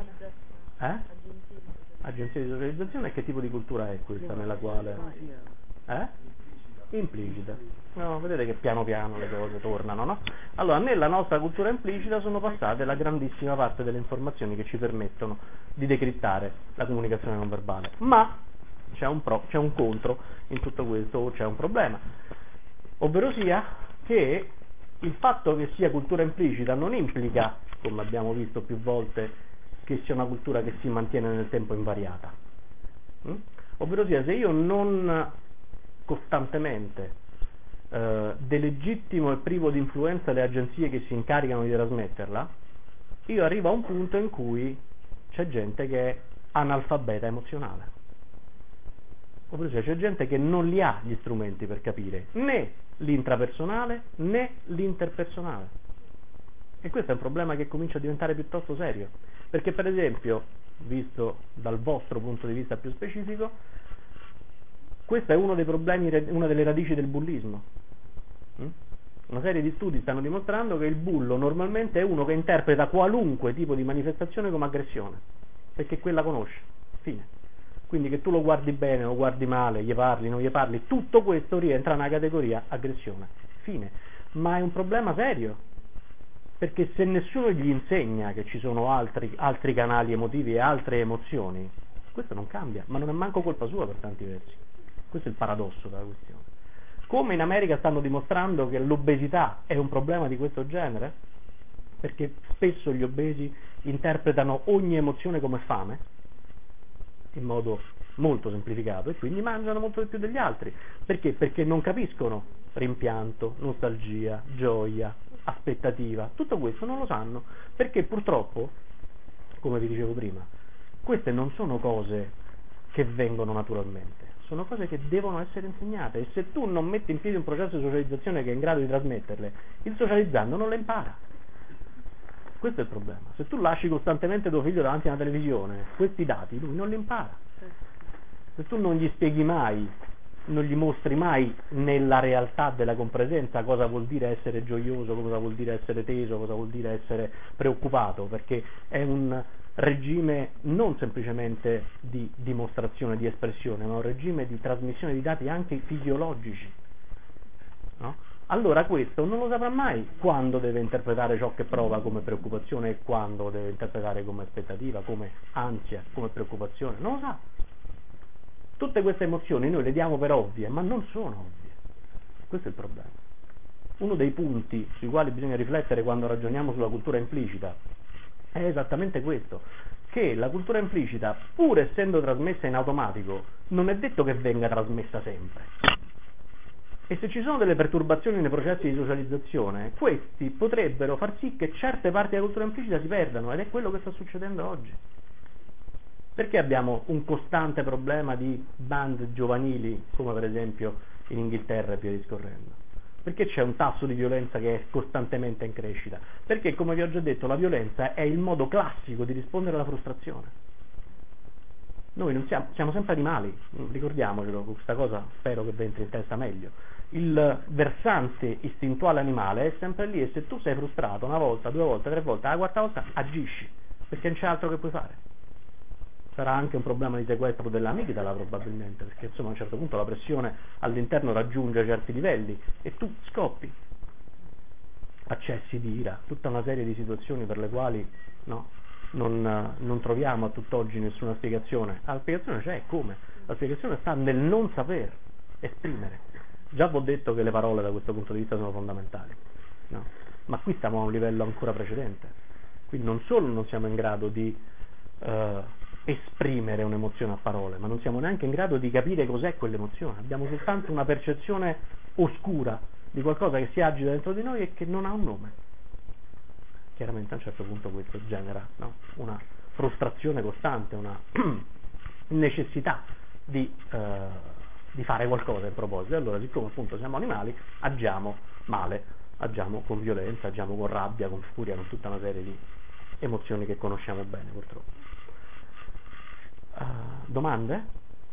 Agenzie di socializzazione, e che tipo di cultura è questa nella quale? implicita. No, vedete che piano piano le cose tornano, no? Allora, nella nostra cultura implicita sono passate la grandissima parte delle informazioni che ci permettono di decrittare la comunicazione non verbale. Ma c'è un pro, c'è un contro in tutto questo, o c'è un problema. Ovvero sia che il fatto che sia cultura implicita non implica, come abbiamo visto più volte, che sia una cultura che si mantiene nel tempo invariata. Ovvero sia, se io non costantemente delegittimo e privo di influenza le agenzie che si incaricano di trasmetterla, io arrivo a un punto in cui c'è gente che è analfabeta emozionale. Ovvero sia, c'è gente che non li ha gli strumenti per capire né l'intrapersonale né l'interpersonale. E questo è un problema che comincia a diventare piuttosto serio, perché per esempio, visto dal vostro punto di vista più specifico, questo è uno dei problemi, una delle radici del bullismo. Una serie di studi stanno dimostrando che il bullo normalmente è uno che interpreta qualunque tipo di manifestazione come aggressione, perché quella conosce, fine. Quindi che tu lo guardi bene o guardi male, gli parli, non gli parli, tutto questo rientra nella categoria aggressione, fine. Ma è un problema serio, perché se nessuno gli insegna che ci sono altri canali emotivi e altre emozioni, questo non cambia, ma non è manco colpa sua per tanti versi. Questo è il paradosso della questione. Come in America stanno dimostrando che l'obesità è un problema di questo genere, perché spesso gli obesi interpretano ogni emozione come fame, in modo molto semplificato, e quindi mangiano molto di più degli altri. Perché? Perché non capiscono rimpianto, nostalgia, gioia, aspettativa, tutto questo non lo sanno, perché purtroppo, come vi dicevo prima, queste non sono cose che vengono naturalmente, sono cose che devono essere insegnate, e se tu non metti in piedi un processo di socializzazione che è in grado di trasmetterle, il socializzando non le impara. Questo è il problema. Se tu lasci costantemente tuo figlio davanti a una televisione, questi dati lui non li impara. Se tu non gli spieghi mai, non gli mostri mai nella realtà della compresenza cosa vuol dire essere gioioso, cosa vuol dire essere teso, cosa vuol dire essere preoccupato, perché è un regime non semplicemente di dimostrazione, di espressione, ma un regime di trasmissione di dati anche fisiologici, no? Allora questo non lo saprà mai quando deve interpretare ciò che prova come preoccupazione e quando deve interpretare come aspettativa, come ansia, come preoccupazione, non lo sa. Tutte queste emozioni noi le diamo per ovvie, ma non sono ovvie. Questo è il problema. Uno dei punti sui quali bisogna riflettere quando ragioniamo sulla cultura implicita è esattamente questo, che la cultura implicita, pur essendo trasmessa in automatico, non è detto che venga trasmessa sempre. E se ci sono delle perturbazioni nei processi di socializzazione, questi potrebbero far sì che certe parti della cultura implicita si perdano, ed è quello che sta succedendo oggi. Perché abbiamo un costante problema di band giovanili, come per esempio in Inghilterra e via discorrendo? Perché c'è un tasso di violenza che è costantemente in crescita? Perché, come vi ho già detto, la violenza è il modo classico di rispondere alla frustrazione. Noi non siamo sempre animali, ricordiamocelo, questa cosa spero che vi entri in testa meglio. Il versante istintuale animale è sempre lì, e se tu sei frustrato una volta, due volte, tre volte, la quarta volta agisci, perché non c'è altro che puoi fare. Sarà anche un problema di sequestro dell'amigdala probabilmente, perché insomma a un certo punto la pressione all'interno raggiunge certi livelli e tu scoppi, accessi di ira, tutta una serie di situazioni per le quali non troviamo a tutt'oggi nessuna spiegazione. La spiegazione c'è, come? La spiegazione sta nel non saper esprimere. Già vi ho detto che le parole da questo punto di vista sono fondamentali, no? Ma qui stiamo a un livello ancora precedente, quindi non solo non siamo in grado di esprimere un'emozione a parole, ma non siamo neanche in grado di capire cos'è quell'emozione, abbiamo soltanto una percezione oscura di qualcosa che si agita dentro di noi e che non ha un nome. Chiaramente a un certo punto questo genera, no? Una frustrazione costante, una necessità di fare qualcosa in proposito. E allora, siccome appunto siamo animali, agiamo male, agiamo con violenza, agiamo con rabbia, con furia, con tutta una serie di emozioni che conosciamo bene purtroppo. Domande?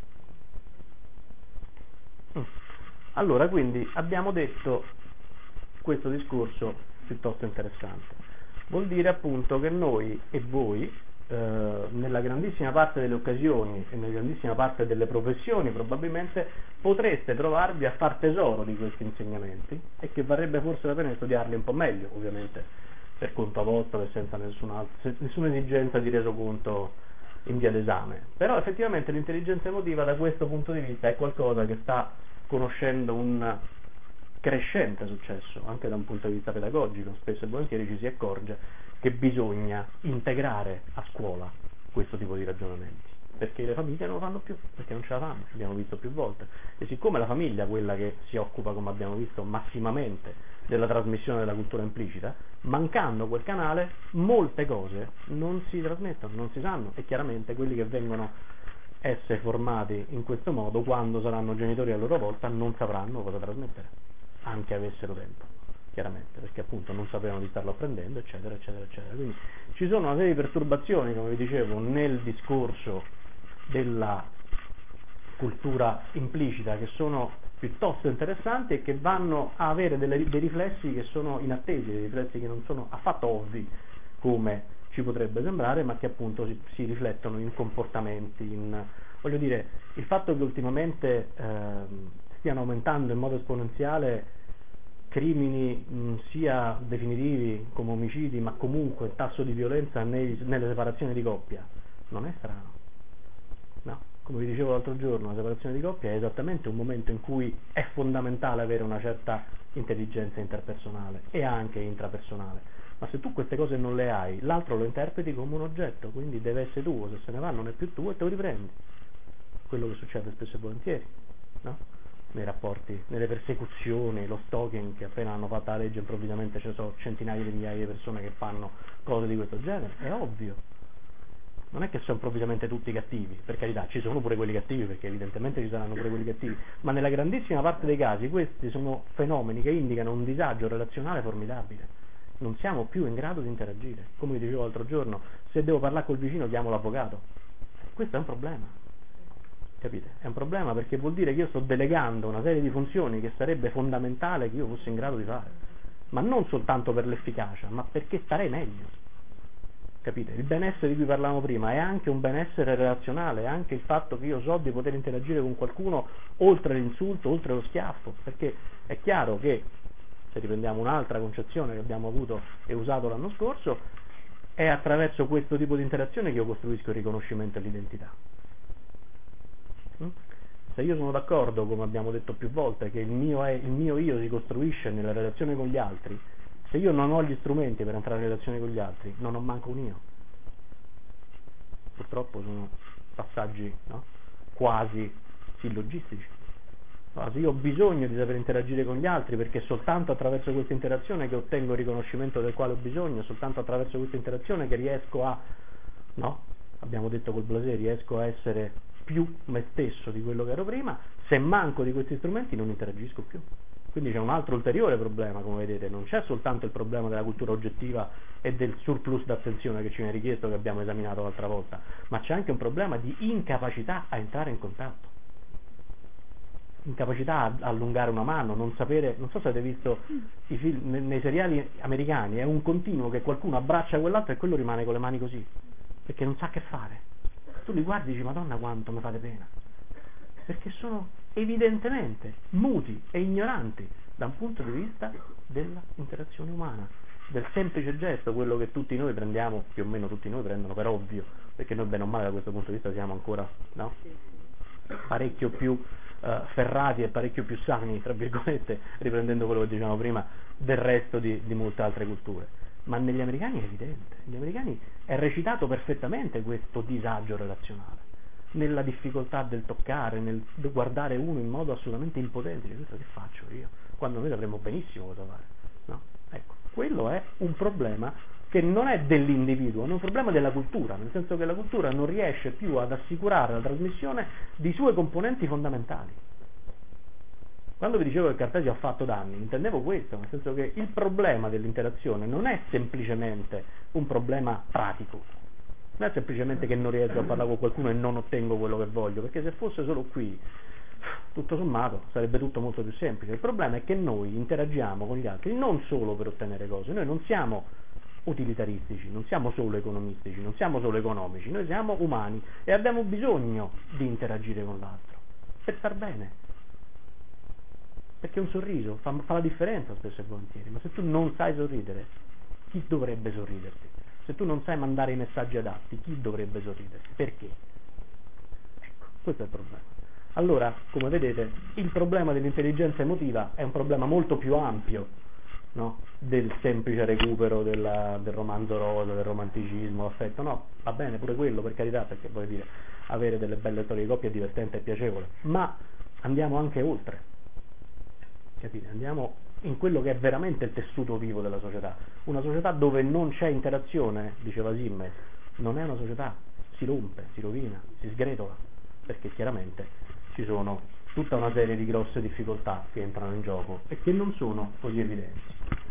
Allora, quindi abbiamo detto questo discorso piuttosto interessante. Vuol dire appunto che noi e voi nella grandissima parte delle occasioni e nella grandissima parte delle professioni probabilmente potreste trovarvi a far tesoro di questi insegnamenti e che varrebbe forse la pena studiarli un po' meglio, ovviamente per conto vostro e senza nessuna esigenza di resoconto in via d'esame. Però effettivamente l'intelligenza emotiva da questo punto di vista è qualcosa che sta conoscendo un crescente successo anche da un punto di vista pedagogico. Spesso e volentieri ci si accorge che bisogna integrare a scuola questo tipo di ragionamenti, perché le famiglie non lo fanno più, perché non ce la fanno, abbiamo visto più volte, e siccome la famiglia è quella che si occupa, come abbiamo visto, massimamente della trasmissione della cultura implicita, mancando quel canale molte cose non si trasmettono, non si sanno, e chiaramente quelli che vengono essere formati in questo modo, quando saranno genitori a loro volta, non sapranno cosa trasmettere, anche avessero tempo, chiaramente, perché appunto non sapevano di starlo apprendendo, eccetera, eccetera, eccetera. Quindi ci sono una serie di perturbazioni, come vi dicevo, nel discorso della cultura implicita che sono piuttosto interessanti e che vanno a avere dei riflessi che sono inattesi, dei riflessi che non sono affatto ovvi come ci potrebbe sembrare, ma che appunto si riflettono in comportamenti, voglio dire, il fatto che ultimamente stiano aumentando in modo esponenziale crimini sia definitivi come omicidi, ma comunque il tasso di violenza nelle separazioni di coppia non è strano, no? Come vi dicevo l'altro giorno, la separazione di coppia è esattamente un momento in cui è fondamentale avere una certa intelligenza interpersonale e anche intrapersonale, ma se tu queste cose non le hai, l'altro lo interpreti come un oggetto, quindi deve essere tuo, se se ne va non è più tuo e te lo riprendi, quello che succede spesso e volentieri, no? Nei rapporti, nelle persecuzioni, lo stalking, che appena hanno fatto la legge improvvisamente ci sono centinaia di migliaia di persone che fanno cose di questo genere, è ovvio. Non è che sono improvvisamente tutti cattivi, per carità, ci sono pure quelli cattivi, perché evidentemente ci saranno pure quelli cattivi, ma nella grandissima parte dei casi questi sono fenomeni che indicano un disagio relazionale formidabile. Non siamo più in grado di interagire. Come vi dicevo l'altro giorno, se devo parlare col vicino chiamo l'avvocato. Questo è un problema. Capite? È un problema, perché vuol dire che io sto delegando una serie di funzioni che sarebbe fondamentale che io fossi in grado di fare, ma non soltanto per l'efficacia, ma perché starei meglio. Capite? Il benessere di cui parlavamo prima è anche un benessere relazionale, è anche il fatto che io so di poter interagire con qualcuno oltre l'insulto, oltre lo schiaffo, perché è chiaro che, se riprendiamo un'altra concezione che abbiamo avuto e usato l'anno scorso, è attraverso questo tipo di interazione che io costruisco il riconoscimento e l'identità. Se io sono d'accordo, come abbiamo detto più volte, che il mio io si costruisce nella relazione con gli altri, se io non ho gli strumenti per entrare in relazione con gli altri, non ho manco un io. Purtroppo sono passaggi, no? Quasi sillogistici. Allora, se io ho bisogno di saper interagire con gli altri, perché è soltanto attraverso questa interazione che ottengo il riconoscimento del quale ho bisogno, soltanto attraverso questa interazione che riesco a, no? Abbiamo detto col Blasé, riesco a essere più me stesso di quello che ero prima. Se manco di questi strumenti non interagisco più. Quindi c'è un altro ulteriore problema, come vedete, non c'è soltanto il problema della cultura oggettiva e del surplus d'attenzione che ci viene richiesto, che abbiamo esaminato l'altra volta, ma c'è anche un problema di incapacità a entrare in contatto, incapacità a allungare una mano, non sapere, non so se avete visto i film, nei seriali americani è un continuo che qualcuno abbraccia quell'altro e quello rimane con le mani così, perché non sa che fare. Tu li guardi e dici, Madonna quanto mi fate pena, perché sono evidentemente muti e ignoranti da un punto di vista della interazione umana, del semplice gesto, quello che tutti noi prendiamo, più o meno tutti noi prendono per ovvio, perché noi bene o male da questo punto di vista siamo ancora, no? Parecchio più ferrati e parecchio più sani, tra virgolette, riprendendo quello che dicevamo prima, del resto di molte altre culture. Ma negli americani è evidente, negli americani è recitato perfettamente questo disagio relazionale, nella difficoltà del toccare, nel guardare uno in modo assolutamente impotente. Questo che faccio io? Quando noi sapremmo benissimo cosa fare, no? Ecco, quello è un problema che non è dell'individuo, è un problema della cultura, nel senso che la cultura non riesce più ad assicurare la trasmissione di sue componenti fondamentali. Quando vi dicevo che Cartesio ha fatto danni, intendevo questo, nel senso che il problema dell'interazione non è semplicemente un problema pratico, non è semplicemente che non riesco a parlare con qualcuno e non ottengo quello che voglio, perché se fosse solo qui, tutto sommato, sarebbe tutto molto più semplice. Il problema è che noi interagiamo con gli altri non solo per ottenere cose, noi non siamo utilitaristici, non siamo solo economistici, non siamo solo economici, noi siamo umani e abbiamo bisogno di interagire con l'altro per star bene, perché un sorriso fa la differenza spesso e volentieri. Ma se tu non sai sorridere, chi dovrebbe sorriderti? Se tu non sai mandare i messaggi adatti, chi dovrebbe sorriderti? Perché? Ecco, questo è il problema. Allora, come vedete, il problema dell'intelligenza emotiva è un problema molto più ampio, no? Del semplice recupero del romanzo rosa, del romanticismo, affetto. No, va bene pure quello, per carità, perché voglio dire, avere delle belle storie di coppia è divertente e piacevole, ma andiamo anche oltre, capite? Andiamo in quello che è veramente il tessuto vivo della società. Una società dove non c'è interazione, diceva Zimmer, non è una società, si rompe, si rovina, si sgretola, perché chiaramente ci sono tutta una serie di grosse difficoltà che entrano in gioco e che non sono così evidenti.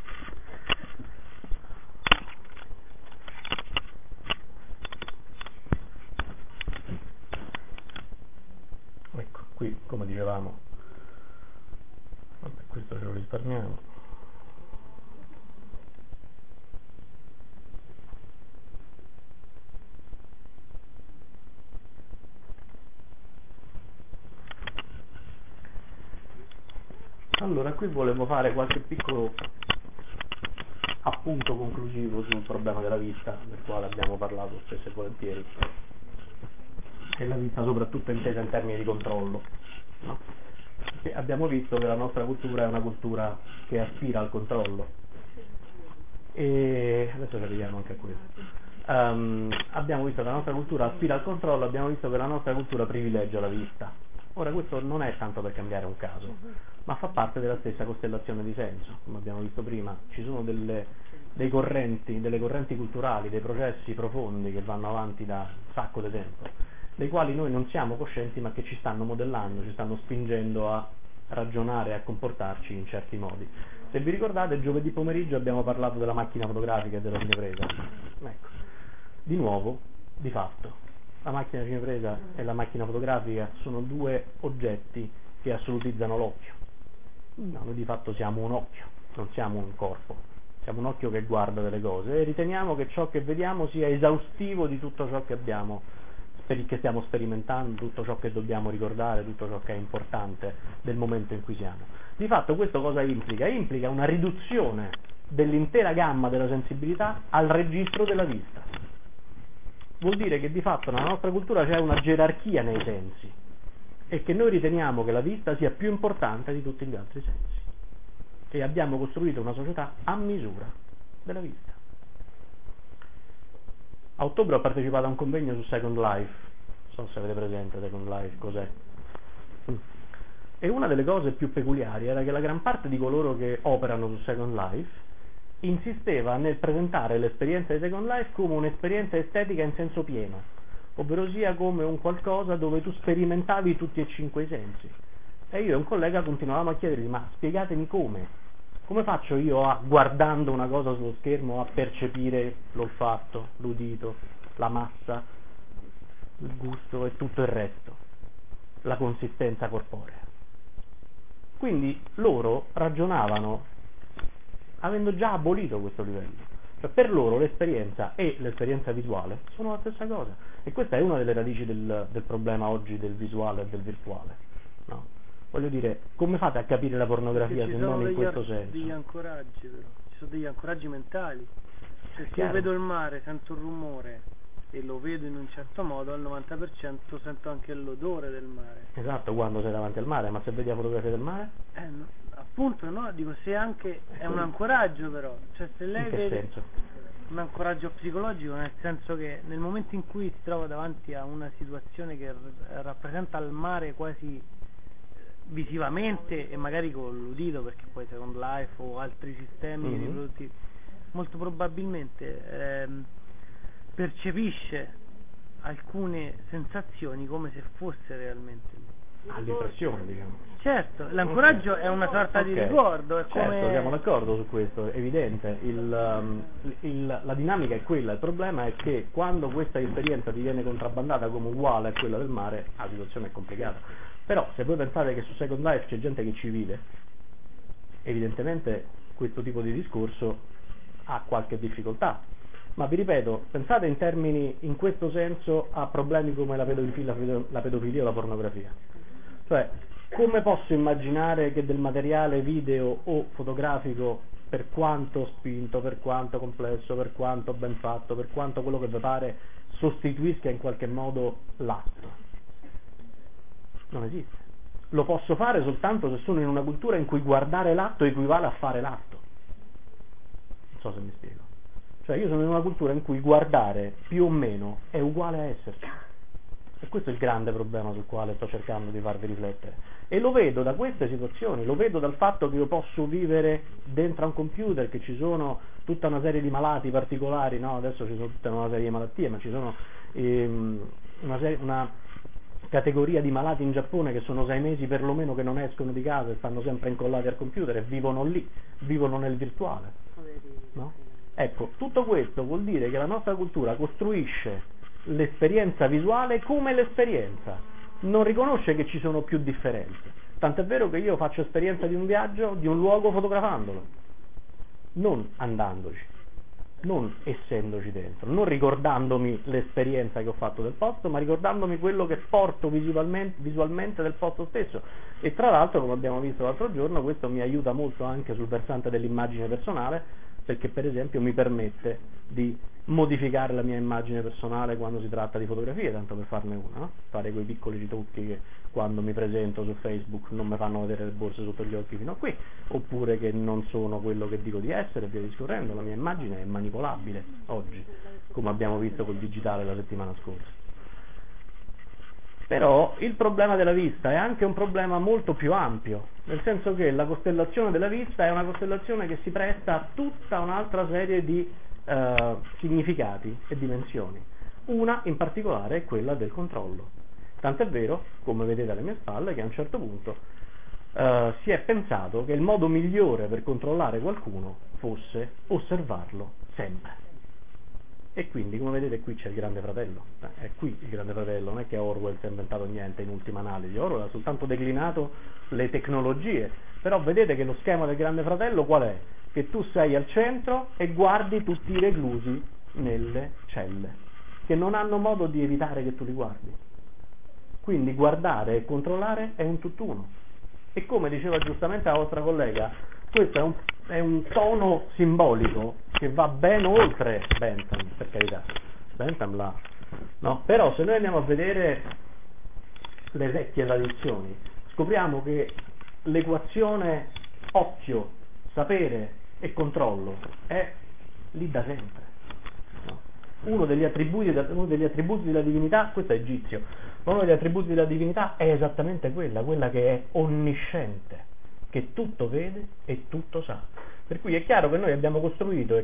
Ecco, qui come dicevamo, vabbè, questo ce lo risparmiamo. Allora, qui volevo fare qualche piccolo appunto conclusivo sul problema della vista, del quale abbiamo parlato spesso e volentieri, e la vista soprattutto intesa in termini di controllo, no? Perché abbiamo visto che la nostra cultura è una cultura che aspira al controllo, e adesso ci arriviamo anche a questo. Abbiamo visto che la nostra cultura aspira al controllo, abbiamo visto che la nostra cultura privilegia la vista. Ora, questo non è tanto per cambiare un caso, ma fa parte della stessa costellazione di senso, come abbiamo visto prima. Ci sono delle correnti culturali, dei processi profondi che vanno avanti da un sacco di tempo, dei quali noi non siamo coscienti, ma che ci stanno modellando, ci stanno spingendo a ragionare e a comportarci in certi modi. Se vi ricordate, giovedì pomeriggio abbiamo parlato della macchina fotografica e della cinepresa. Ecco, di nuovo, di fatto, la macchina cinepresa e la macchina fotografica sono due oggetti che assolutizzano l'occhio. No, noi di fatto siamo un occhio, non siamo un corpo, siamo un occhio che guarda delle cose e riteniamo che ciò che vediamo sia esaustivo di tutto ciò che che stiamo sperimentando, tutto ciò che dobbiamo ricordare, tutto ciò che è importante del momento in cui siamo. Di fatto questo cosa implica? Implica una riduzione dell'intera gamma della sensibilità al registro della vista. Vuol dire che di fatto nella nostra cultura c'è una gerarchia nei sensi e che noi riteniamo che la vista sia più importante di tutti gli altri sensi, e abbiamo costruito una società a misura della vista. A ottobre ho partecipato a un convegno su Second Life, non so se avete presente Second Life, cos'è. E una delle cose più peculiari era che la gran parte di coloro che operano su Second Life insisteva nel presentare l'esperienza di Second Life come un'esperienza estetica in senso pieno, ovvero sia come un qualcosa dove tu sperimentavi tutti e 5 i sensi. E io e un collega continuavamo a chiedergli: ma spiegatemi come faccio io guardando una cosa sullo schermo a percepire l'olfatto, l'udito, la massa, il gusto e tutto il resto, la consistenza corporea. Quindi loro ragionavano avendo già abolito questo livello. Cioè, per loro l'esperienza e l'esperienza visuale sono la stessa cosa, e questa è una delle radici del problema oggi del visuale e del virtuale, no? Voglio dire, come fate a capire la pornografia se non in questo senso? Degli ancoraggi, però. Ci sono degli ancoraggi mentali. Cioè, se io vedo il mare, sento un rumore e lo vedo in un certo modo, al 90% sento anche l'odore del mare. Esatto, quando sei davanti al mare, ma se vedi la fotografia del mare? No, appunto, no, dico, se anche è un ancoraggio, però, cioè se lei in che vede senso? un ancoraggio psicologico, nel senso che nel momento in cui si trova davanti a una situazione che rappresenta il mare quasi visivamente e magari con l'udito, perché poi Second Life o altri sistemi riproduttivi, molto probabilmente percepisce alcune sensazioni come se fosse realmente lì. All'impressione, diciamo. Certo, l'ancoraggio è una sorta di ricordo, è come... Certo, siamo d'accordo su questo, è evidente. La dinamica è quella, il problema è che quando questa esperienza ti viene contrabbandata come uguale a quella del mare, la situazione è complicata. Però se voi pensate che su Second Life c'è gente che ci vive, evidentemente questo tipo di discorso ha qualche difficoltà, ma vi ripeto, pensate in termini, in questo senso, a problemi come la pedofilia o la pornografia. Cioè, come posso immaginare che del materiale video o fotografico, per quanto spinto, per quanto complesso, per quanto ben fatto, per quanto quello che vi pare, sostituisca in qualche modo l'atto? Non esiste. Lo posso fare soltanto se sono in una cultura in cui guardare l'atto equivale a fare l'atto. Non so se mi spiego. Cioè io sono in una cultura in cui guardare più o meno è uguale a esserci. E questo è il grande problema sul quale sto cercando di farvi riflettere. E lo vedo da queste situazioni, lo vedo dal fatto che io posso vivere dentro a un computer, che ci sono tutta una serie di malati particolari, no? Adesso ci sono tutta una serie di malattie, ma ci sono una categoria di malati in Giappone che sono 6 mesi perlomeno che non escono di casa e stanno sempre incollati al computer e vivono lì, vivono nel virtuale, no? Ecco, tutto questo vuol dire che la nostra cultura costruisce l'esperienza visuale come l'esperienza, non riconosce che ci sono più differenze, tant'è vero che io faccio esperienza di un viaggio, di un luogo fotografandolo, non andandoci, non essendoci dentro, non ricordandomi l'esperienza che ho fatto del posto, ma ricordandomi quello che porto visualmente del posto stesso. E tra l'altro, come abbiamo visto l'altro giorno, questo mi aiuta molto anche sul versante dell'immagine personale, perché per esempio mi permette di modificare la mia immagine personale quando si tratta di fotografie, tanto per farne una, no? Fare quei piccoli ritocchi che quando mi presento su Facebook non mi fanno vedere le borse sotto gli occhi fino a qui, oppure che non sono quello che dico di essere, e via discorrendo. La mia immagine è manipolabile oggi, come abbiamo visto col digitale la settimana scorsa. Però il problema della vista è anche un problema molto più ampio, nel senso che la costellazione della vista è una costellazione che si presta a tutta un'altra serie di significati e dimensioni. Una in particolare è quella del controllo. Tant'è vero, come vedete alle mie spalle, che a un certo punto si è pensato che il modo migliore per controllare qualcuno fosse osservarlo sempre. E quindi, come vedete, qui c'è il Grande Fratello, è qui il Grande Fratello, non è che Orwell si è inventato niente in ultima analisi, Orwell ha soltanto declinato le tecnologie, però vedete che lo schema del Grande Fratello qual è? Che tu sei al centro e guardi tutti i reclusi nelle celle, che non hanno modo di evitare che tu li guardi. Quindi guardare e controllare è un tutt'uno. E come diceva giustamente la vostra collega, questo è un tono simbolico che va ben oltre Bentham, per carità. Bentham no? Però se noi andiamo a vedere le vecchie tradizioni, scopriamo che l'equazione occhio, sapere e controllo è lì da sempre. No? Uno degli attributi della divinità, questo è egizio, ma uno degli attributi della divinità è esattamente quella che è onnisciente, che tutto vede e tutto sa. Per cui è chiaro che noi abbiamo costruito,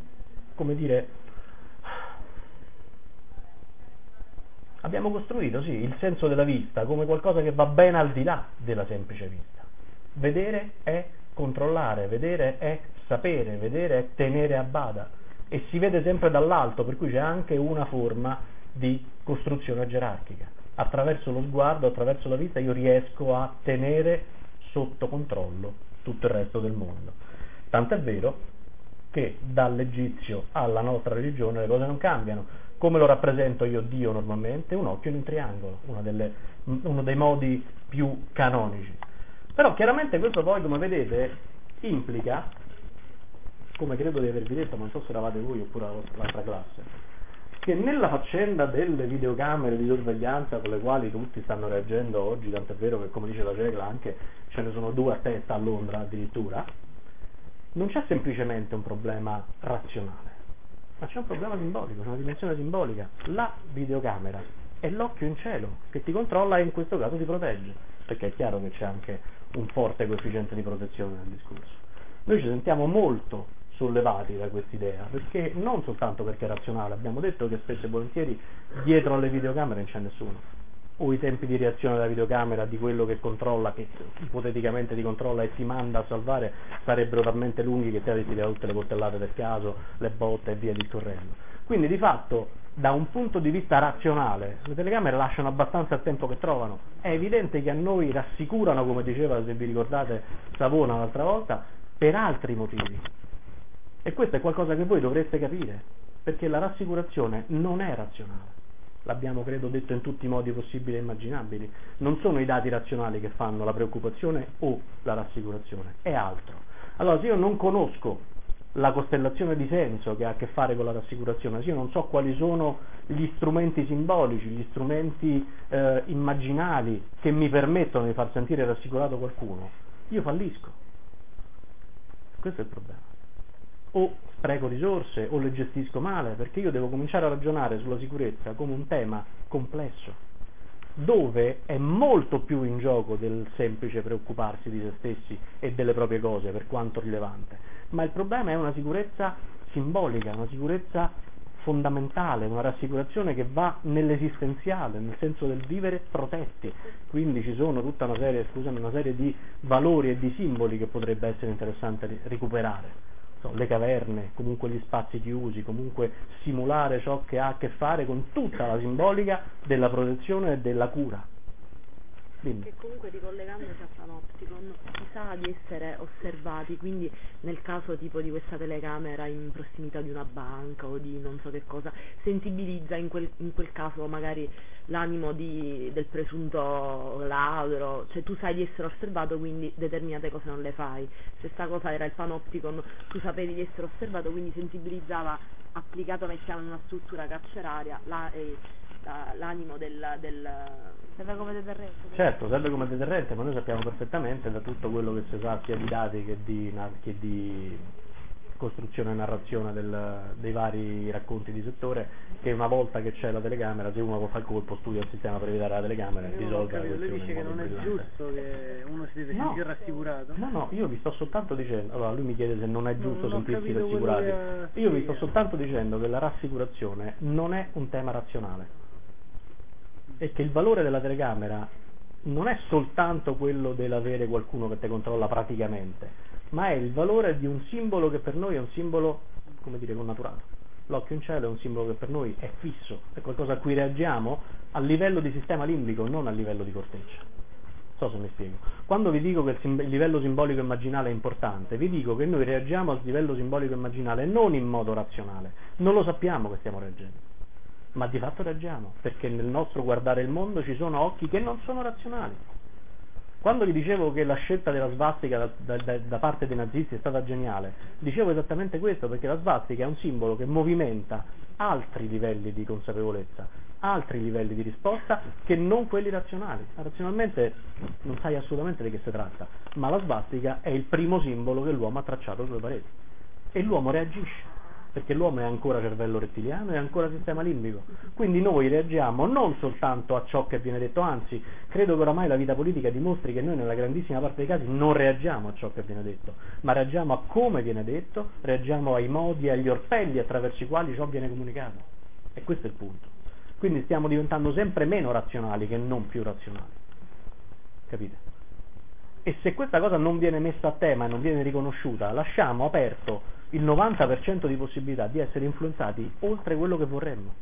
sì, il senso della vista come qualcosa che va ben al di là della semplice vista. Vedere è controllare, vedere è sapere, vedere è tenere a bada, e si vede sempre dall'alto, per cui c'è anche una forma di costruzione gerarchica. Attraverso lo sguardo, attraverso la vista, io riesco a tenere sotto controllo tutto il resto del mondo. Tant'è vero che dall'egizio alla nostra religione le cose non cambiano. Come lo rappresento io Dio normalmente? Un occhio in un triangolo, uno dei modi più canonici. Però chiaramente questo poi, come vedete, implica, come credo di avervi detto, ma non so se eravate voi oppure l'altra classe, che nella faccenda delle videocamere di sorveglianza con le quali tutti stanno reagendo oggi, tant'è vero che, come dice la Cegla, anche ce ne sono 2 a testa a Londra addirittura, non c'è semplicemente un problema razionale, ma c'è un problema simbolico, c'è una dimensione simbolica. La videocamera è l'occhio in cielo che ti controlla e in questo caso ti protegge, perché è chiaro che c'è anche un forte coefficiente di protezione nel discorso. Noi ci sentiamo molto sollevati da quest'idea, perché non soltanto perché è razionale, abbiamo detto che spesso e volentieri dietro alle videocamere non c'è nessuno, o i tempi di reazione della videocamera di quello che controlla, che ipoteticamente ti controlla e ti manda a salvare, sarebbero talmente lunghi che te avresti dato tutte le coltellate del caso, le botte e via discorrendo. Quindi di fatto, da un punto di vista razionale, le telecamere lasciano abbastanza il tempo che trovano. È evidente che a noi rassicurano, come diceva, se vi ricordate, Savona l'altra volta, per altri motivi. E questo è qualcosa che voi dovreste capire, perché la rassicurazione non è razionale. L'abbiamo credo detto in tutti i modi possibili e immaginabili. Non sono i dati razionali che fanno la preoccupazione o la rassicurazione, è altro. Allora, se io non conosco la costellazione di senso che ha a che fare con la rassicurazione, se io non so quali sono gli strumenti simbolici, gli strumenti immaginali che mi permettono di far sentire rassicurato qualcuno, io fallisco. Questo è il problema. O spreco risorse o le gestisco male, perché io devo cominciare a ragionare sulla sicurezza come un tema complesso, dove è molto più in gioco del semplice preoccuparsi di se stessi e delle proprie cose, per quanto rilevante. Ma il problema è una sicurezza simbolica, una sicurezza fondamentale, una rassicurazione che va nell'esistenziale, nel senso del vivere protetti. Quindi ci sono tutta una serie di valori e di simboli che potrebbe essere interessante recuperare. Le caverne, comunque gli spazi chiusi, comunque simulare ciò che ha a che fare con tutta la simbolica della protezione e della cura. Che comunque ricollegandosi a Panopticon si sa di essere osservati, quindi nel caso tipo di questa telecamera in prossimità di una banca o di non so che cosa, sensibilizza in quel caso magari l'animo del presunto ladro, cioè tu sai di essere osservato, quindi determinate cose non le fai. Se sta cosa era il Panopticon, tu sapevi di essere osservato, quindi sensibilizzava, applicato mettiamo in una struttura carceraria l'animo serve come deterrente. Certo, serve come deterrente, ma noi sappiamo perfettamente da tutto quello che si sa sia di dati che di costruzione e narrazione dei vari racconti di settore, che una volta che c'è la telecamera, se uno può fare il colpo, studia il sistema per evitare la telecamera e risolve la questione. Lui dice che non è giusto che uno si deve sentire rassicurato. No, io vi sto soltanto dicendo, allora lui mi chiede se non è giusto sentirsi rassicurati. Io vi sto soltanto dicendo che la rassicurazione non è un tema razionale e che il valore della telecamera non è soltanto quello dell'avere qualcuno che ti controlla praticamente, ma è il valore di un simbolo che per noi è un simbolo, come dire, connaturato. L'occhio in cielo è un simbolo che per noi è fisso, è qualcosa a cui reagiamo a livello di sistema limbico, non a livello di corteccia. Non so se mi spiego. Quando vi dico che il livello simbolico immaginale è importante, vi dico che noi reagiamo al livello simbolico immaginale non in modo razionale, non lo sappiamo che stiamo reagendo, ma di fatto reagiamo, perché nel nostro guardare il mondo ci sono occhi che non sono razionali. Quando vi dicevo che la scelta della svastica da parte dei nazisti è stata geniale, dicevo esattamente questo, perché la svastica è un simbolo che movimenta altri livelli di consapevolezza, altri livelli di risposta che non quelli razionali. Razionalmente non sai assolutamente di che si tratta, ma la svastica è il primo simbolo che l'uomo ha tracciato sulle pareti e l'uomo reagisce, perché l'uomo è ancora cervello rettiliano e ancora sistema limbico, quindi noi reagiamo non soltanto a ciò che viene detto, anzi credo che oramai la vita politica dimostri che noi nella grandissima parte dei casi non reagiamo a ciò che viene detto, ma reagiamo a come viene detto, reagiamo ai modi e agli orpelli attraverso i quali ciò viene comunicato, e questo è il punto. Quindi stiamo diventando sempre meno razionali che non più razionali, capite? E se questa cosa non viene messa a tema e non viene riconosciuta, lasciamo aperto il 90% di possibilità di essere influenzati oltre quello che vorremmo.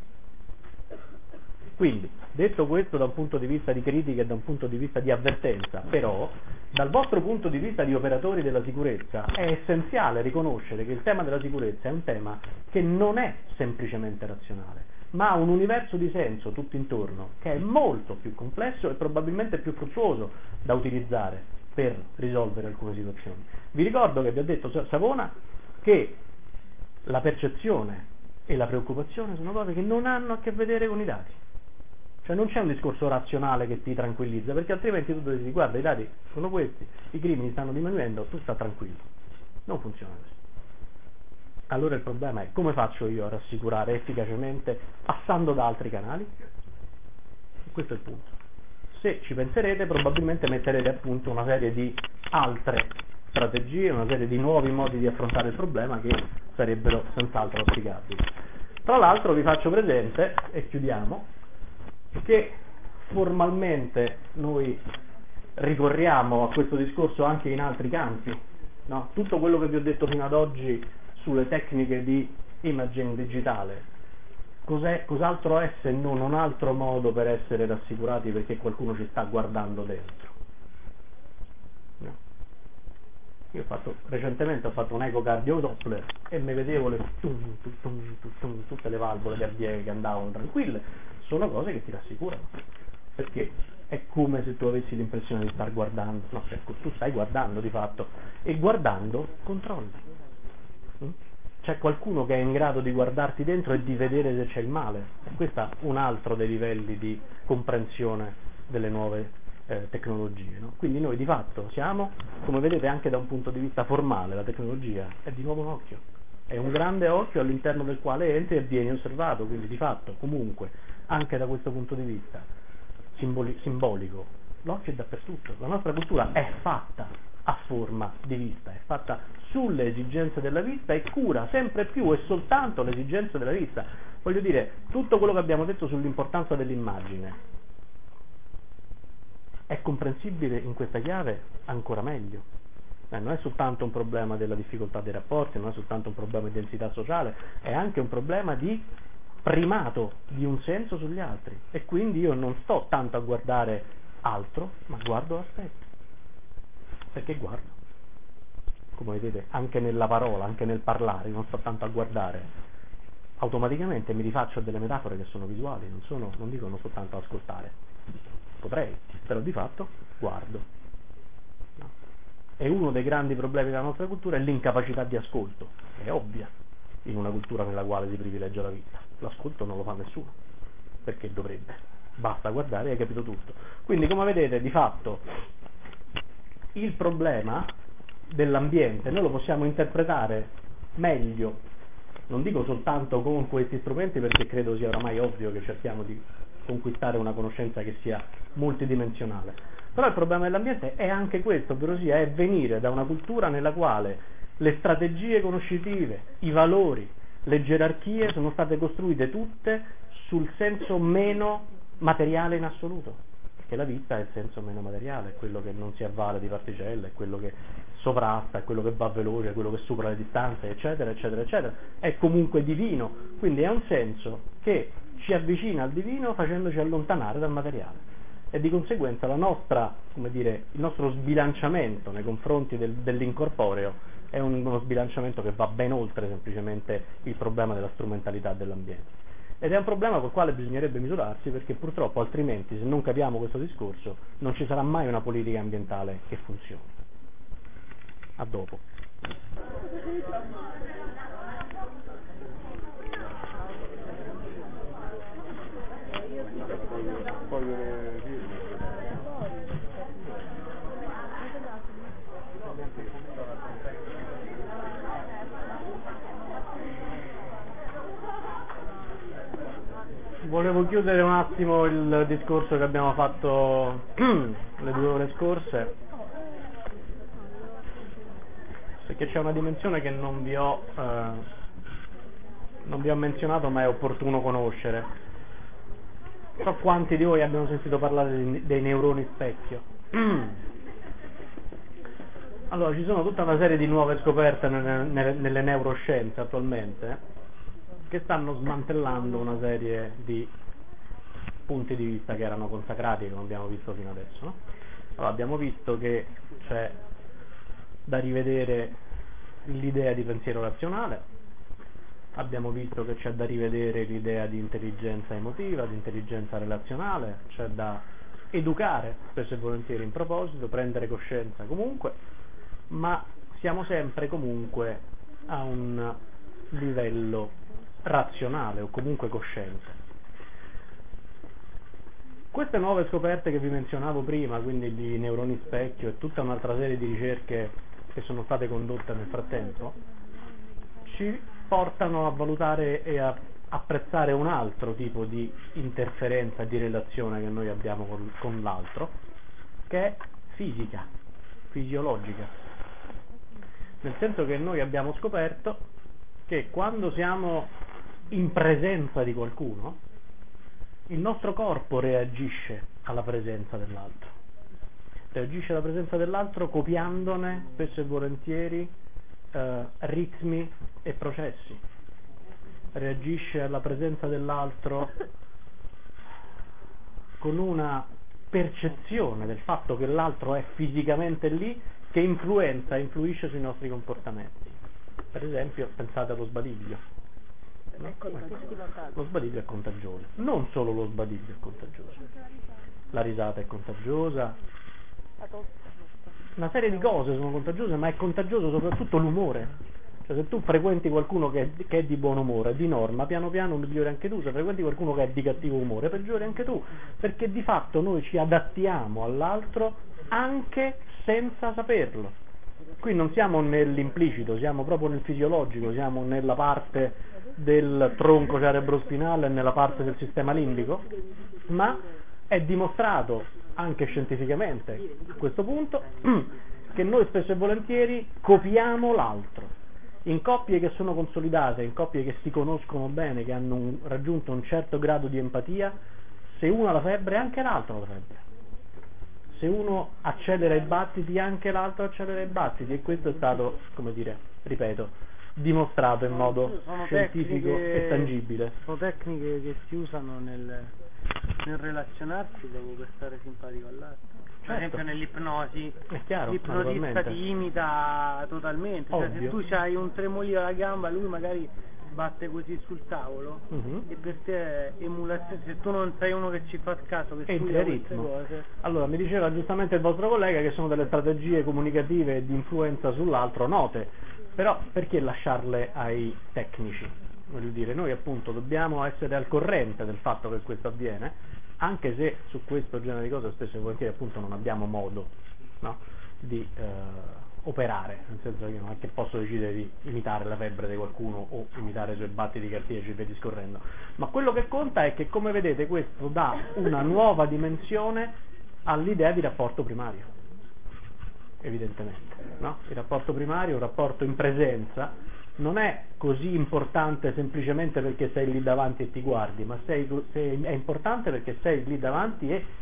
Quindi, detto questo da un punto di vista di critica e da un punto di vista di avvertenza, però, dal vostro punto di vista di operatori della sicurezza, è essenziale riconoscere che il tema della sicurezza è un tema che non è semplicemente razionale, ma ha un universo di senso tutto intorno, che è molto più complesso e probabilmente più fruttuoso da utilizzare per risolvere alcune situazioni. Vi ricordo che vi ho detto, Savona, che la percezione e la preoccupazione sono cose che non hanno a che vedere con i dati. Cioè non c'è un discorso razionale che ti tranquillizza, perché altrimenti tu dici, guarda, i dati sono questi, i crimini stanno diminuendo, tu sta tranquillo. Non funziona così. Allora il problema è come faccio io a rassicurare efficacemente passando da altri canali? E questo è il punto. Se ci penserete, probabilmente metterete a punto una serie di altre strategie, una serie di nuovi modi di affrontare il problema che sarebbero senz'altro applicabili. Tra l'altro vi faccio presente, e chiudiamo, che formalmente noi ricorriamo a questo discorso anche in altri campi, no? Tutto quello che vi ho detto fino ad oggi sulle tecniche di imaging digitale, cos'altro è se non un altro modo per essere rassicurati perché qualcuno ci sta guardando dentro? No. Recentemente ho fatto un ecocardiodoppler e mi vedevo tutte le valvole cardiache che andavano tranquille. Sono cose che ti rassicurano, perché è come se tu avessi l'impressione di star guardando, no, tu stai guardando di fatto, e guardando controlli. C'è qualcuno che è in grado di guardarti dentro e di vedere se c'è il male, e questo è un altro dei livelli di comprensione delle nuove tecnologie, no? Quindi noi di fatto siamo, come vedete anche da un punto di vista formale, la tecnologia è di nuovo un occhio, è un grande occhio all'interno del quale entri e vieni osservato, quindi di fatto comunque anche da questo punto di vista simbolico l'occhio è dappertutto, la nostra cultura è fatta a forma di vista, è fatta sulle esigenze della vista e cura sempre più e soltanto le esigenze della vista. Voglio dire, tutto quello che abbiamo detto sull'importanza dell'immagine è comprensibile in questa chiave ancora meglio. Non è soltanto un problema della difficoltà dei rapporti, non è soltanto un problema di densità sociale, è anche un problema di primato di un senso sugli altri, e quindi io non sto tanto a guardare altro, ma guardo l'aspetto, perché guardo, come vedete, anche nella parola, anche nel parlare, non sto tanto a guardare, automaticamente mi rifaccio delle metafore che sono visuali, non dicono soltanto ascoltare. Potrei, però di fatto guardo. No. E uno dei grandi problemi della nostra cultura è l'incapacità di ascolto, è ovvia in una cultura nella quale si privilegia la vista. L'ascolto non lo fa nessuno, perché dovrebbe, basta guardare e hai capito tutto. Quindi, come vedete, di fatto il problema dell'ambiente noi lo possiamo interpretare meglio, non dico soltanto con questi strumenti, perché credo sia oramai ovvio che cerchiamo di conquistare una conoscenza che sia multidimensionale, però il problema dell'ambiente è anche questo, ovvero sia è venire da una cultura nella quale le strategie conoscitive, i valori, le gerarchie sono state costruite tutte sul senso meno materiale in assoluto, perché la vita è il senso meno materiale, è quello che non si avvale di particelle, è quello che sovrasta, è quello che va veloce, è quello che supera le distanze, eccetera, eccetera, eccetera, è comunque divino, quindi è un senso che ci avvicina al divino facendoci allontanare dal materiale, e di conseguenza la nostra, come dire, il nostro sbilanciamento nei confronti dell'incorporeo è uno sbilanciamento che va ben oltre semplicemente il problema della strumentalità dell'ambiente, ed è un problema col quale bisognerebbe misurarsi, perché purtroppo altrimenti, se non capiamo questo discorso, non ci sarà mai una politica ambientale che funzioni. A dopo. Volevo chiudere un attimo il discorso che abbiamo fatto le 2 ore scorse, perché c'è una dimensione che non vi ho menzionato, ma è opportuno conoscere. So quanti di voi abbiano sentito parlare dei neuroni specchio. Allora, ci sono tutta una serie di nuove scoperte nelle neuroscienze attualmente, che stanno smantellando una serie di punti di vista che erano consacrati, come abbiamo visto fino adesso, no? Allora, abbiamo visto che c'è da rivedere l'idea di pensiero razionale, abbiamo visto che c'è da rivedere l'idea di intelligenza emotiva, di intelligenza relazionale, c'è da educare spesso e volentieri in proposito, prendere coscienza comunque, ma siamo sempre comunque a un livello razionale o comunque cosciente. Queste nuove scoperte che vi menzionavo prima, quindi gli neuroni specchio e tutta un'altra serie di ricerche che sono state condotte nel frattempo, ci portano a valutare e a apprezzare un altro tipo di interferenza, di relazione che noi abbiamo con l'altro, che è fisica, fisiologica, nel senso che noi abbiamo scoperto che quando siamo in presenza di qualcuno, il nostro corpo reagisce alla presenza dell'altro, reagisce alla presenza dell'altro copiandone spesso e volentieri ritmi e processi, reagisce alla presenza dell'altro con una percezione del fatto che l'altro è fisicamente lì che influisce sui nostri comportamenti. Per esempio, pensate allo sbadiglio. No? Lo sbadiglio è contagioso, non solo lo sbadiglio è contagioso, la risata è contagiosa, una serie di cose sono contagiose, ma è contagioso soprattutto l'umore. Cioè, se tu frequenti qualcuno che è di buon umore, di norma, piano piano migliori anche tu. Se frequenti qualcuno che è di cattivo umore, peggiori anche tu, perché di fatto noi ci adattiamo all'altro anche senza saperlo. Qui non siamo nell'implicito, siamo proprio nel fisiologico, siamo nella parte del tronco cerebrospinale e nella parte del sistema limbico, ma è dimostrato anche scientificamente a questo punto che noi spesso e volentieri copiamo l'altro. In coppie che sono consolidate, in coppie che si conoscono bene, che hanno raggiunto un certo grado di empatia, se uno ha la febbre, anche l'altro ha la febbre. Se uno accelera i battiti, anche l'altro accelera i battiti, e questo è stato, come dire, ripeto, dimostrato in modo scientifico e tangibile. Sono tecniche che si usano nel relazionarsi dopo per stare simpatico all'altro. Per esempio nell'ipnosi, l'ipnotista ti imita totalmente, cioè se tu hai un tremolio alla gamba, lui magari batte così sul tavolo, e per te è emulazione. Se tu non sei uno che ci fa caso, che studia queste cose. Allora, mi diceva giustamente il vostro collega che sono delle strategie comunicative e di influenza sull'altro note, però perché lasciarle ai tecnici? Voglio dire, noi appunto dobbiamo essere al corrente del fatto che questo avviene, anche se su questo genere di cose spesso e volentieri appunto non abbiamo modo, no, di operare, nel senso che non è che posso decidere di imitare la febbre di qualcuno o imitare i suoi battiti cardiaci e via discorrendo, ma quello che conta è che, come vedete, questo dà una nuova dimensione all'idea di rapporto primario, evidentemente, no? Il rapporto primario, un rapporto in presenza, non è così importante semplicemente perché sei lì davanti e ti guardi, ma è importante perché sei lì davanti e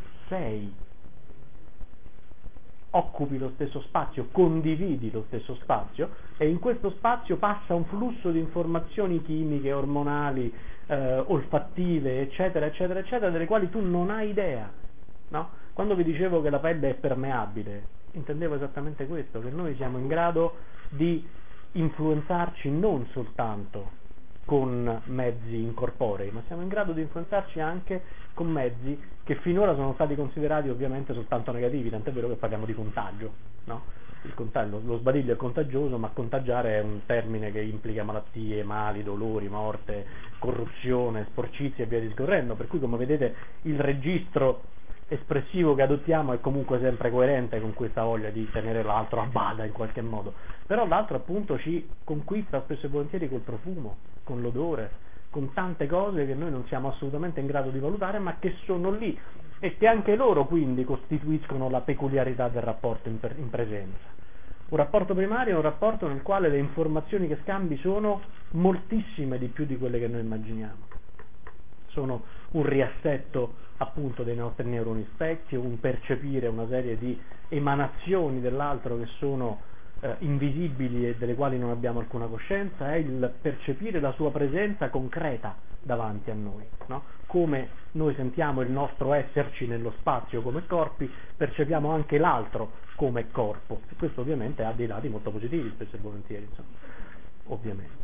occupi lo stesso spazio, condividi lo stesso spazio, e in questo spazio passa un flusso di informazioni chimiche, ormonali, olfattive, eccetera, eccetera, eccetera, delle quali tu non hai idea, no? Quando vi dicevo che la pelle è permeabile, intendevo esattamente questo, che noi siamo in grado di influenzarci non soltanto con mezzi incorporei, ma siamo in grado di influenzarci anche con mezzi che finora sono stati considerati ovviamente soltanto negativi, tant'è vero che parliamo di contagio, no? Lo sbadiglio è contagioso, ma contagiare è un termine che implica malattie, mali, dolori, morte, corruzione, sporcizia e via discorrendo, per cui, come vedete, il registro espressivo che adottiamo è comunque sempre coerente con questa voglia di tenere l'altro a bada in qualche modo, però l'altro appunto ci conquista spesso e volentieri col profumo, con l'odore, con tante cose che noi non siamo assolutamente in grado di valutare, ma che sono lì e che anche loro quindi costituiscono la peculiarità del rapporto in presenza. Un rapporto primario è un rapporto nel quale le informazioni che scambi sono moltissime di più di quelle che noi immaginiamo. Sono un riassetto appunto dei nostri neuroni specchio, un percepire una serie di emanazioni dell'altro che sono invisibili e delle quali non abbiamo alcuna coscienza, è il percepire la sua presenza concreta davanti a noi, no? Come noi sentiamo il nostro esserci nello spazio come corpi, percepiamo anche l'altro come corpo, e questo ovviamente ha dei lati molto positivi spesso e volentieri, insomma, ovviamente.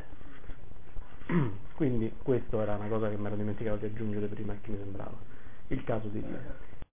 Quindi questa era una cosa che mi ero dimenticato di aggiungere prima e che mi sembrava il caso di dire.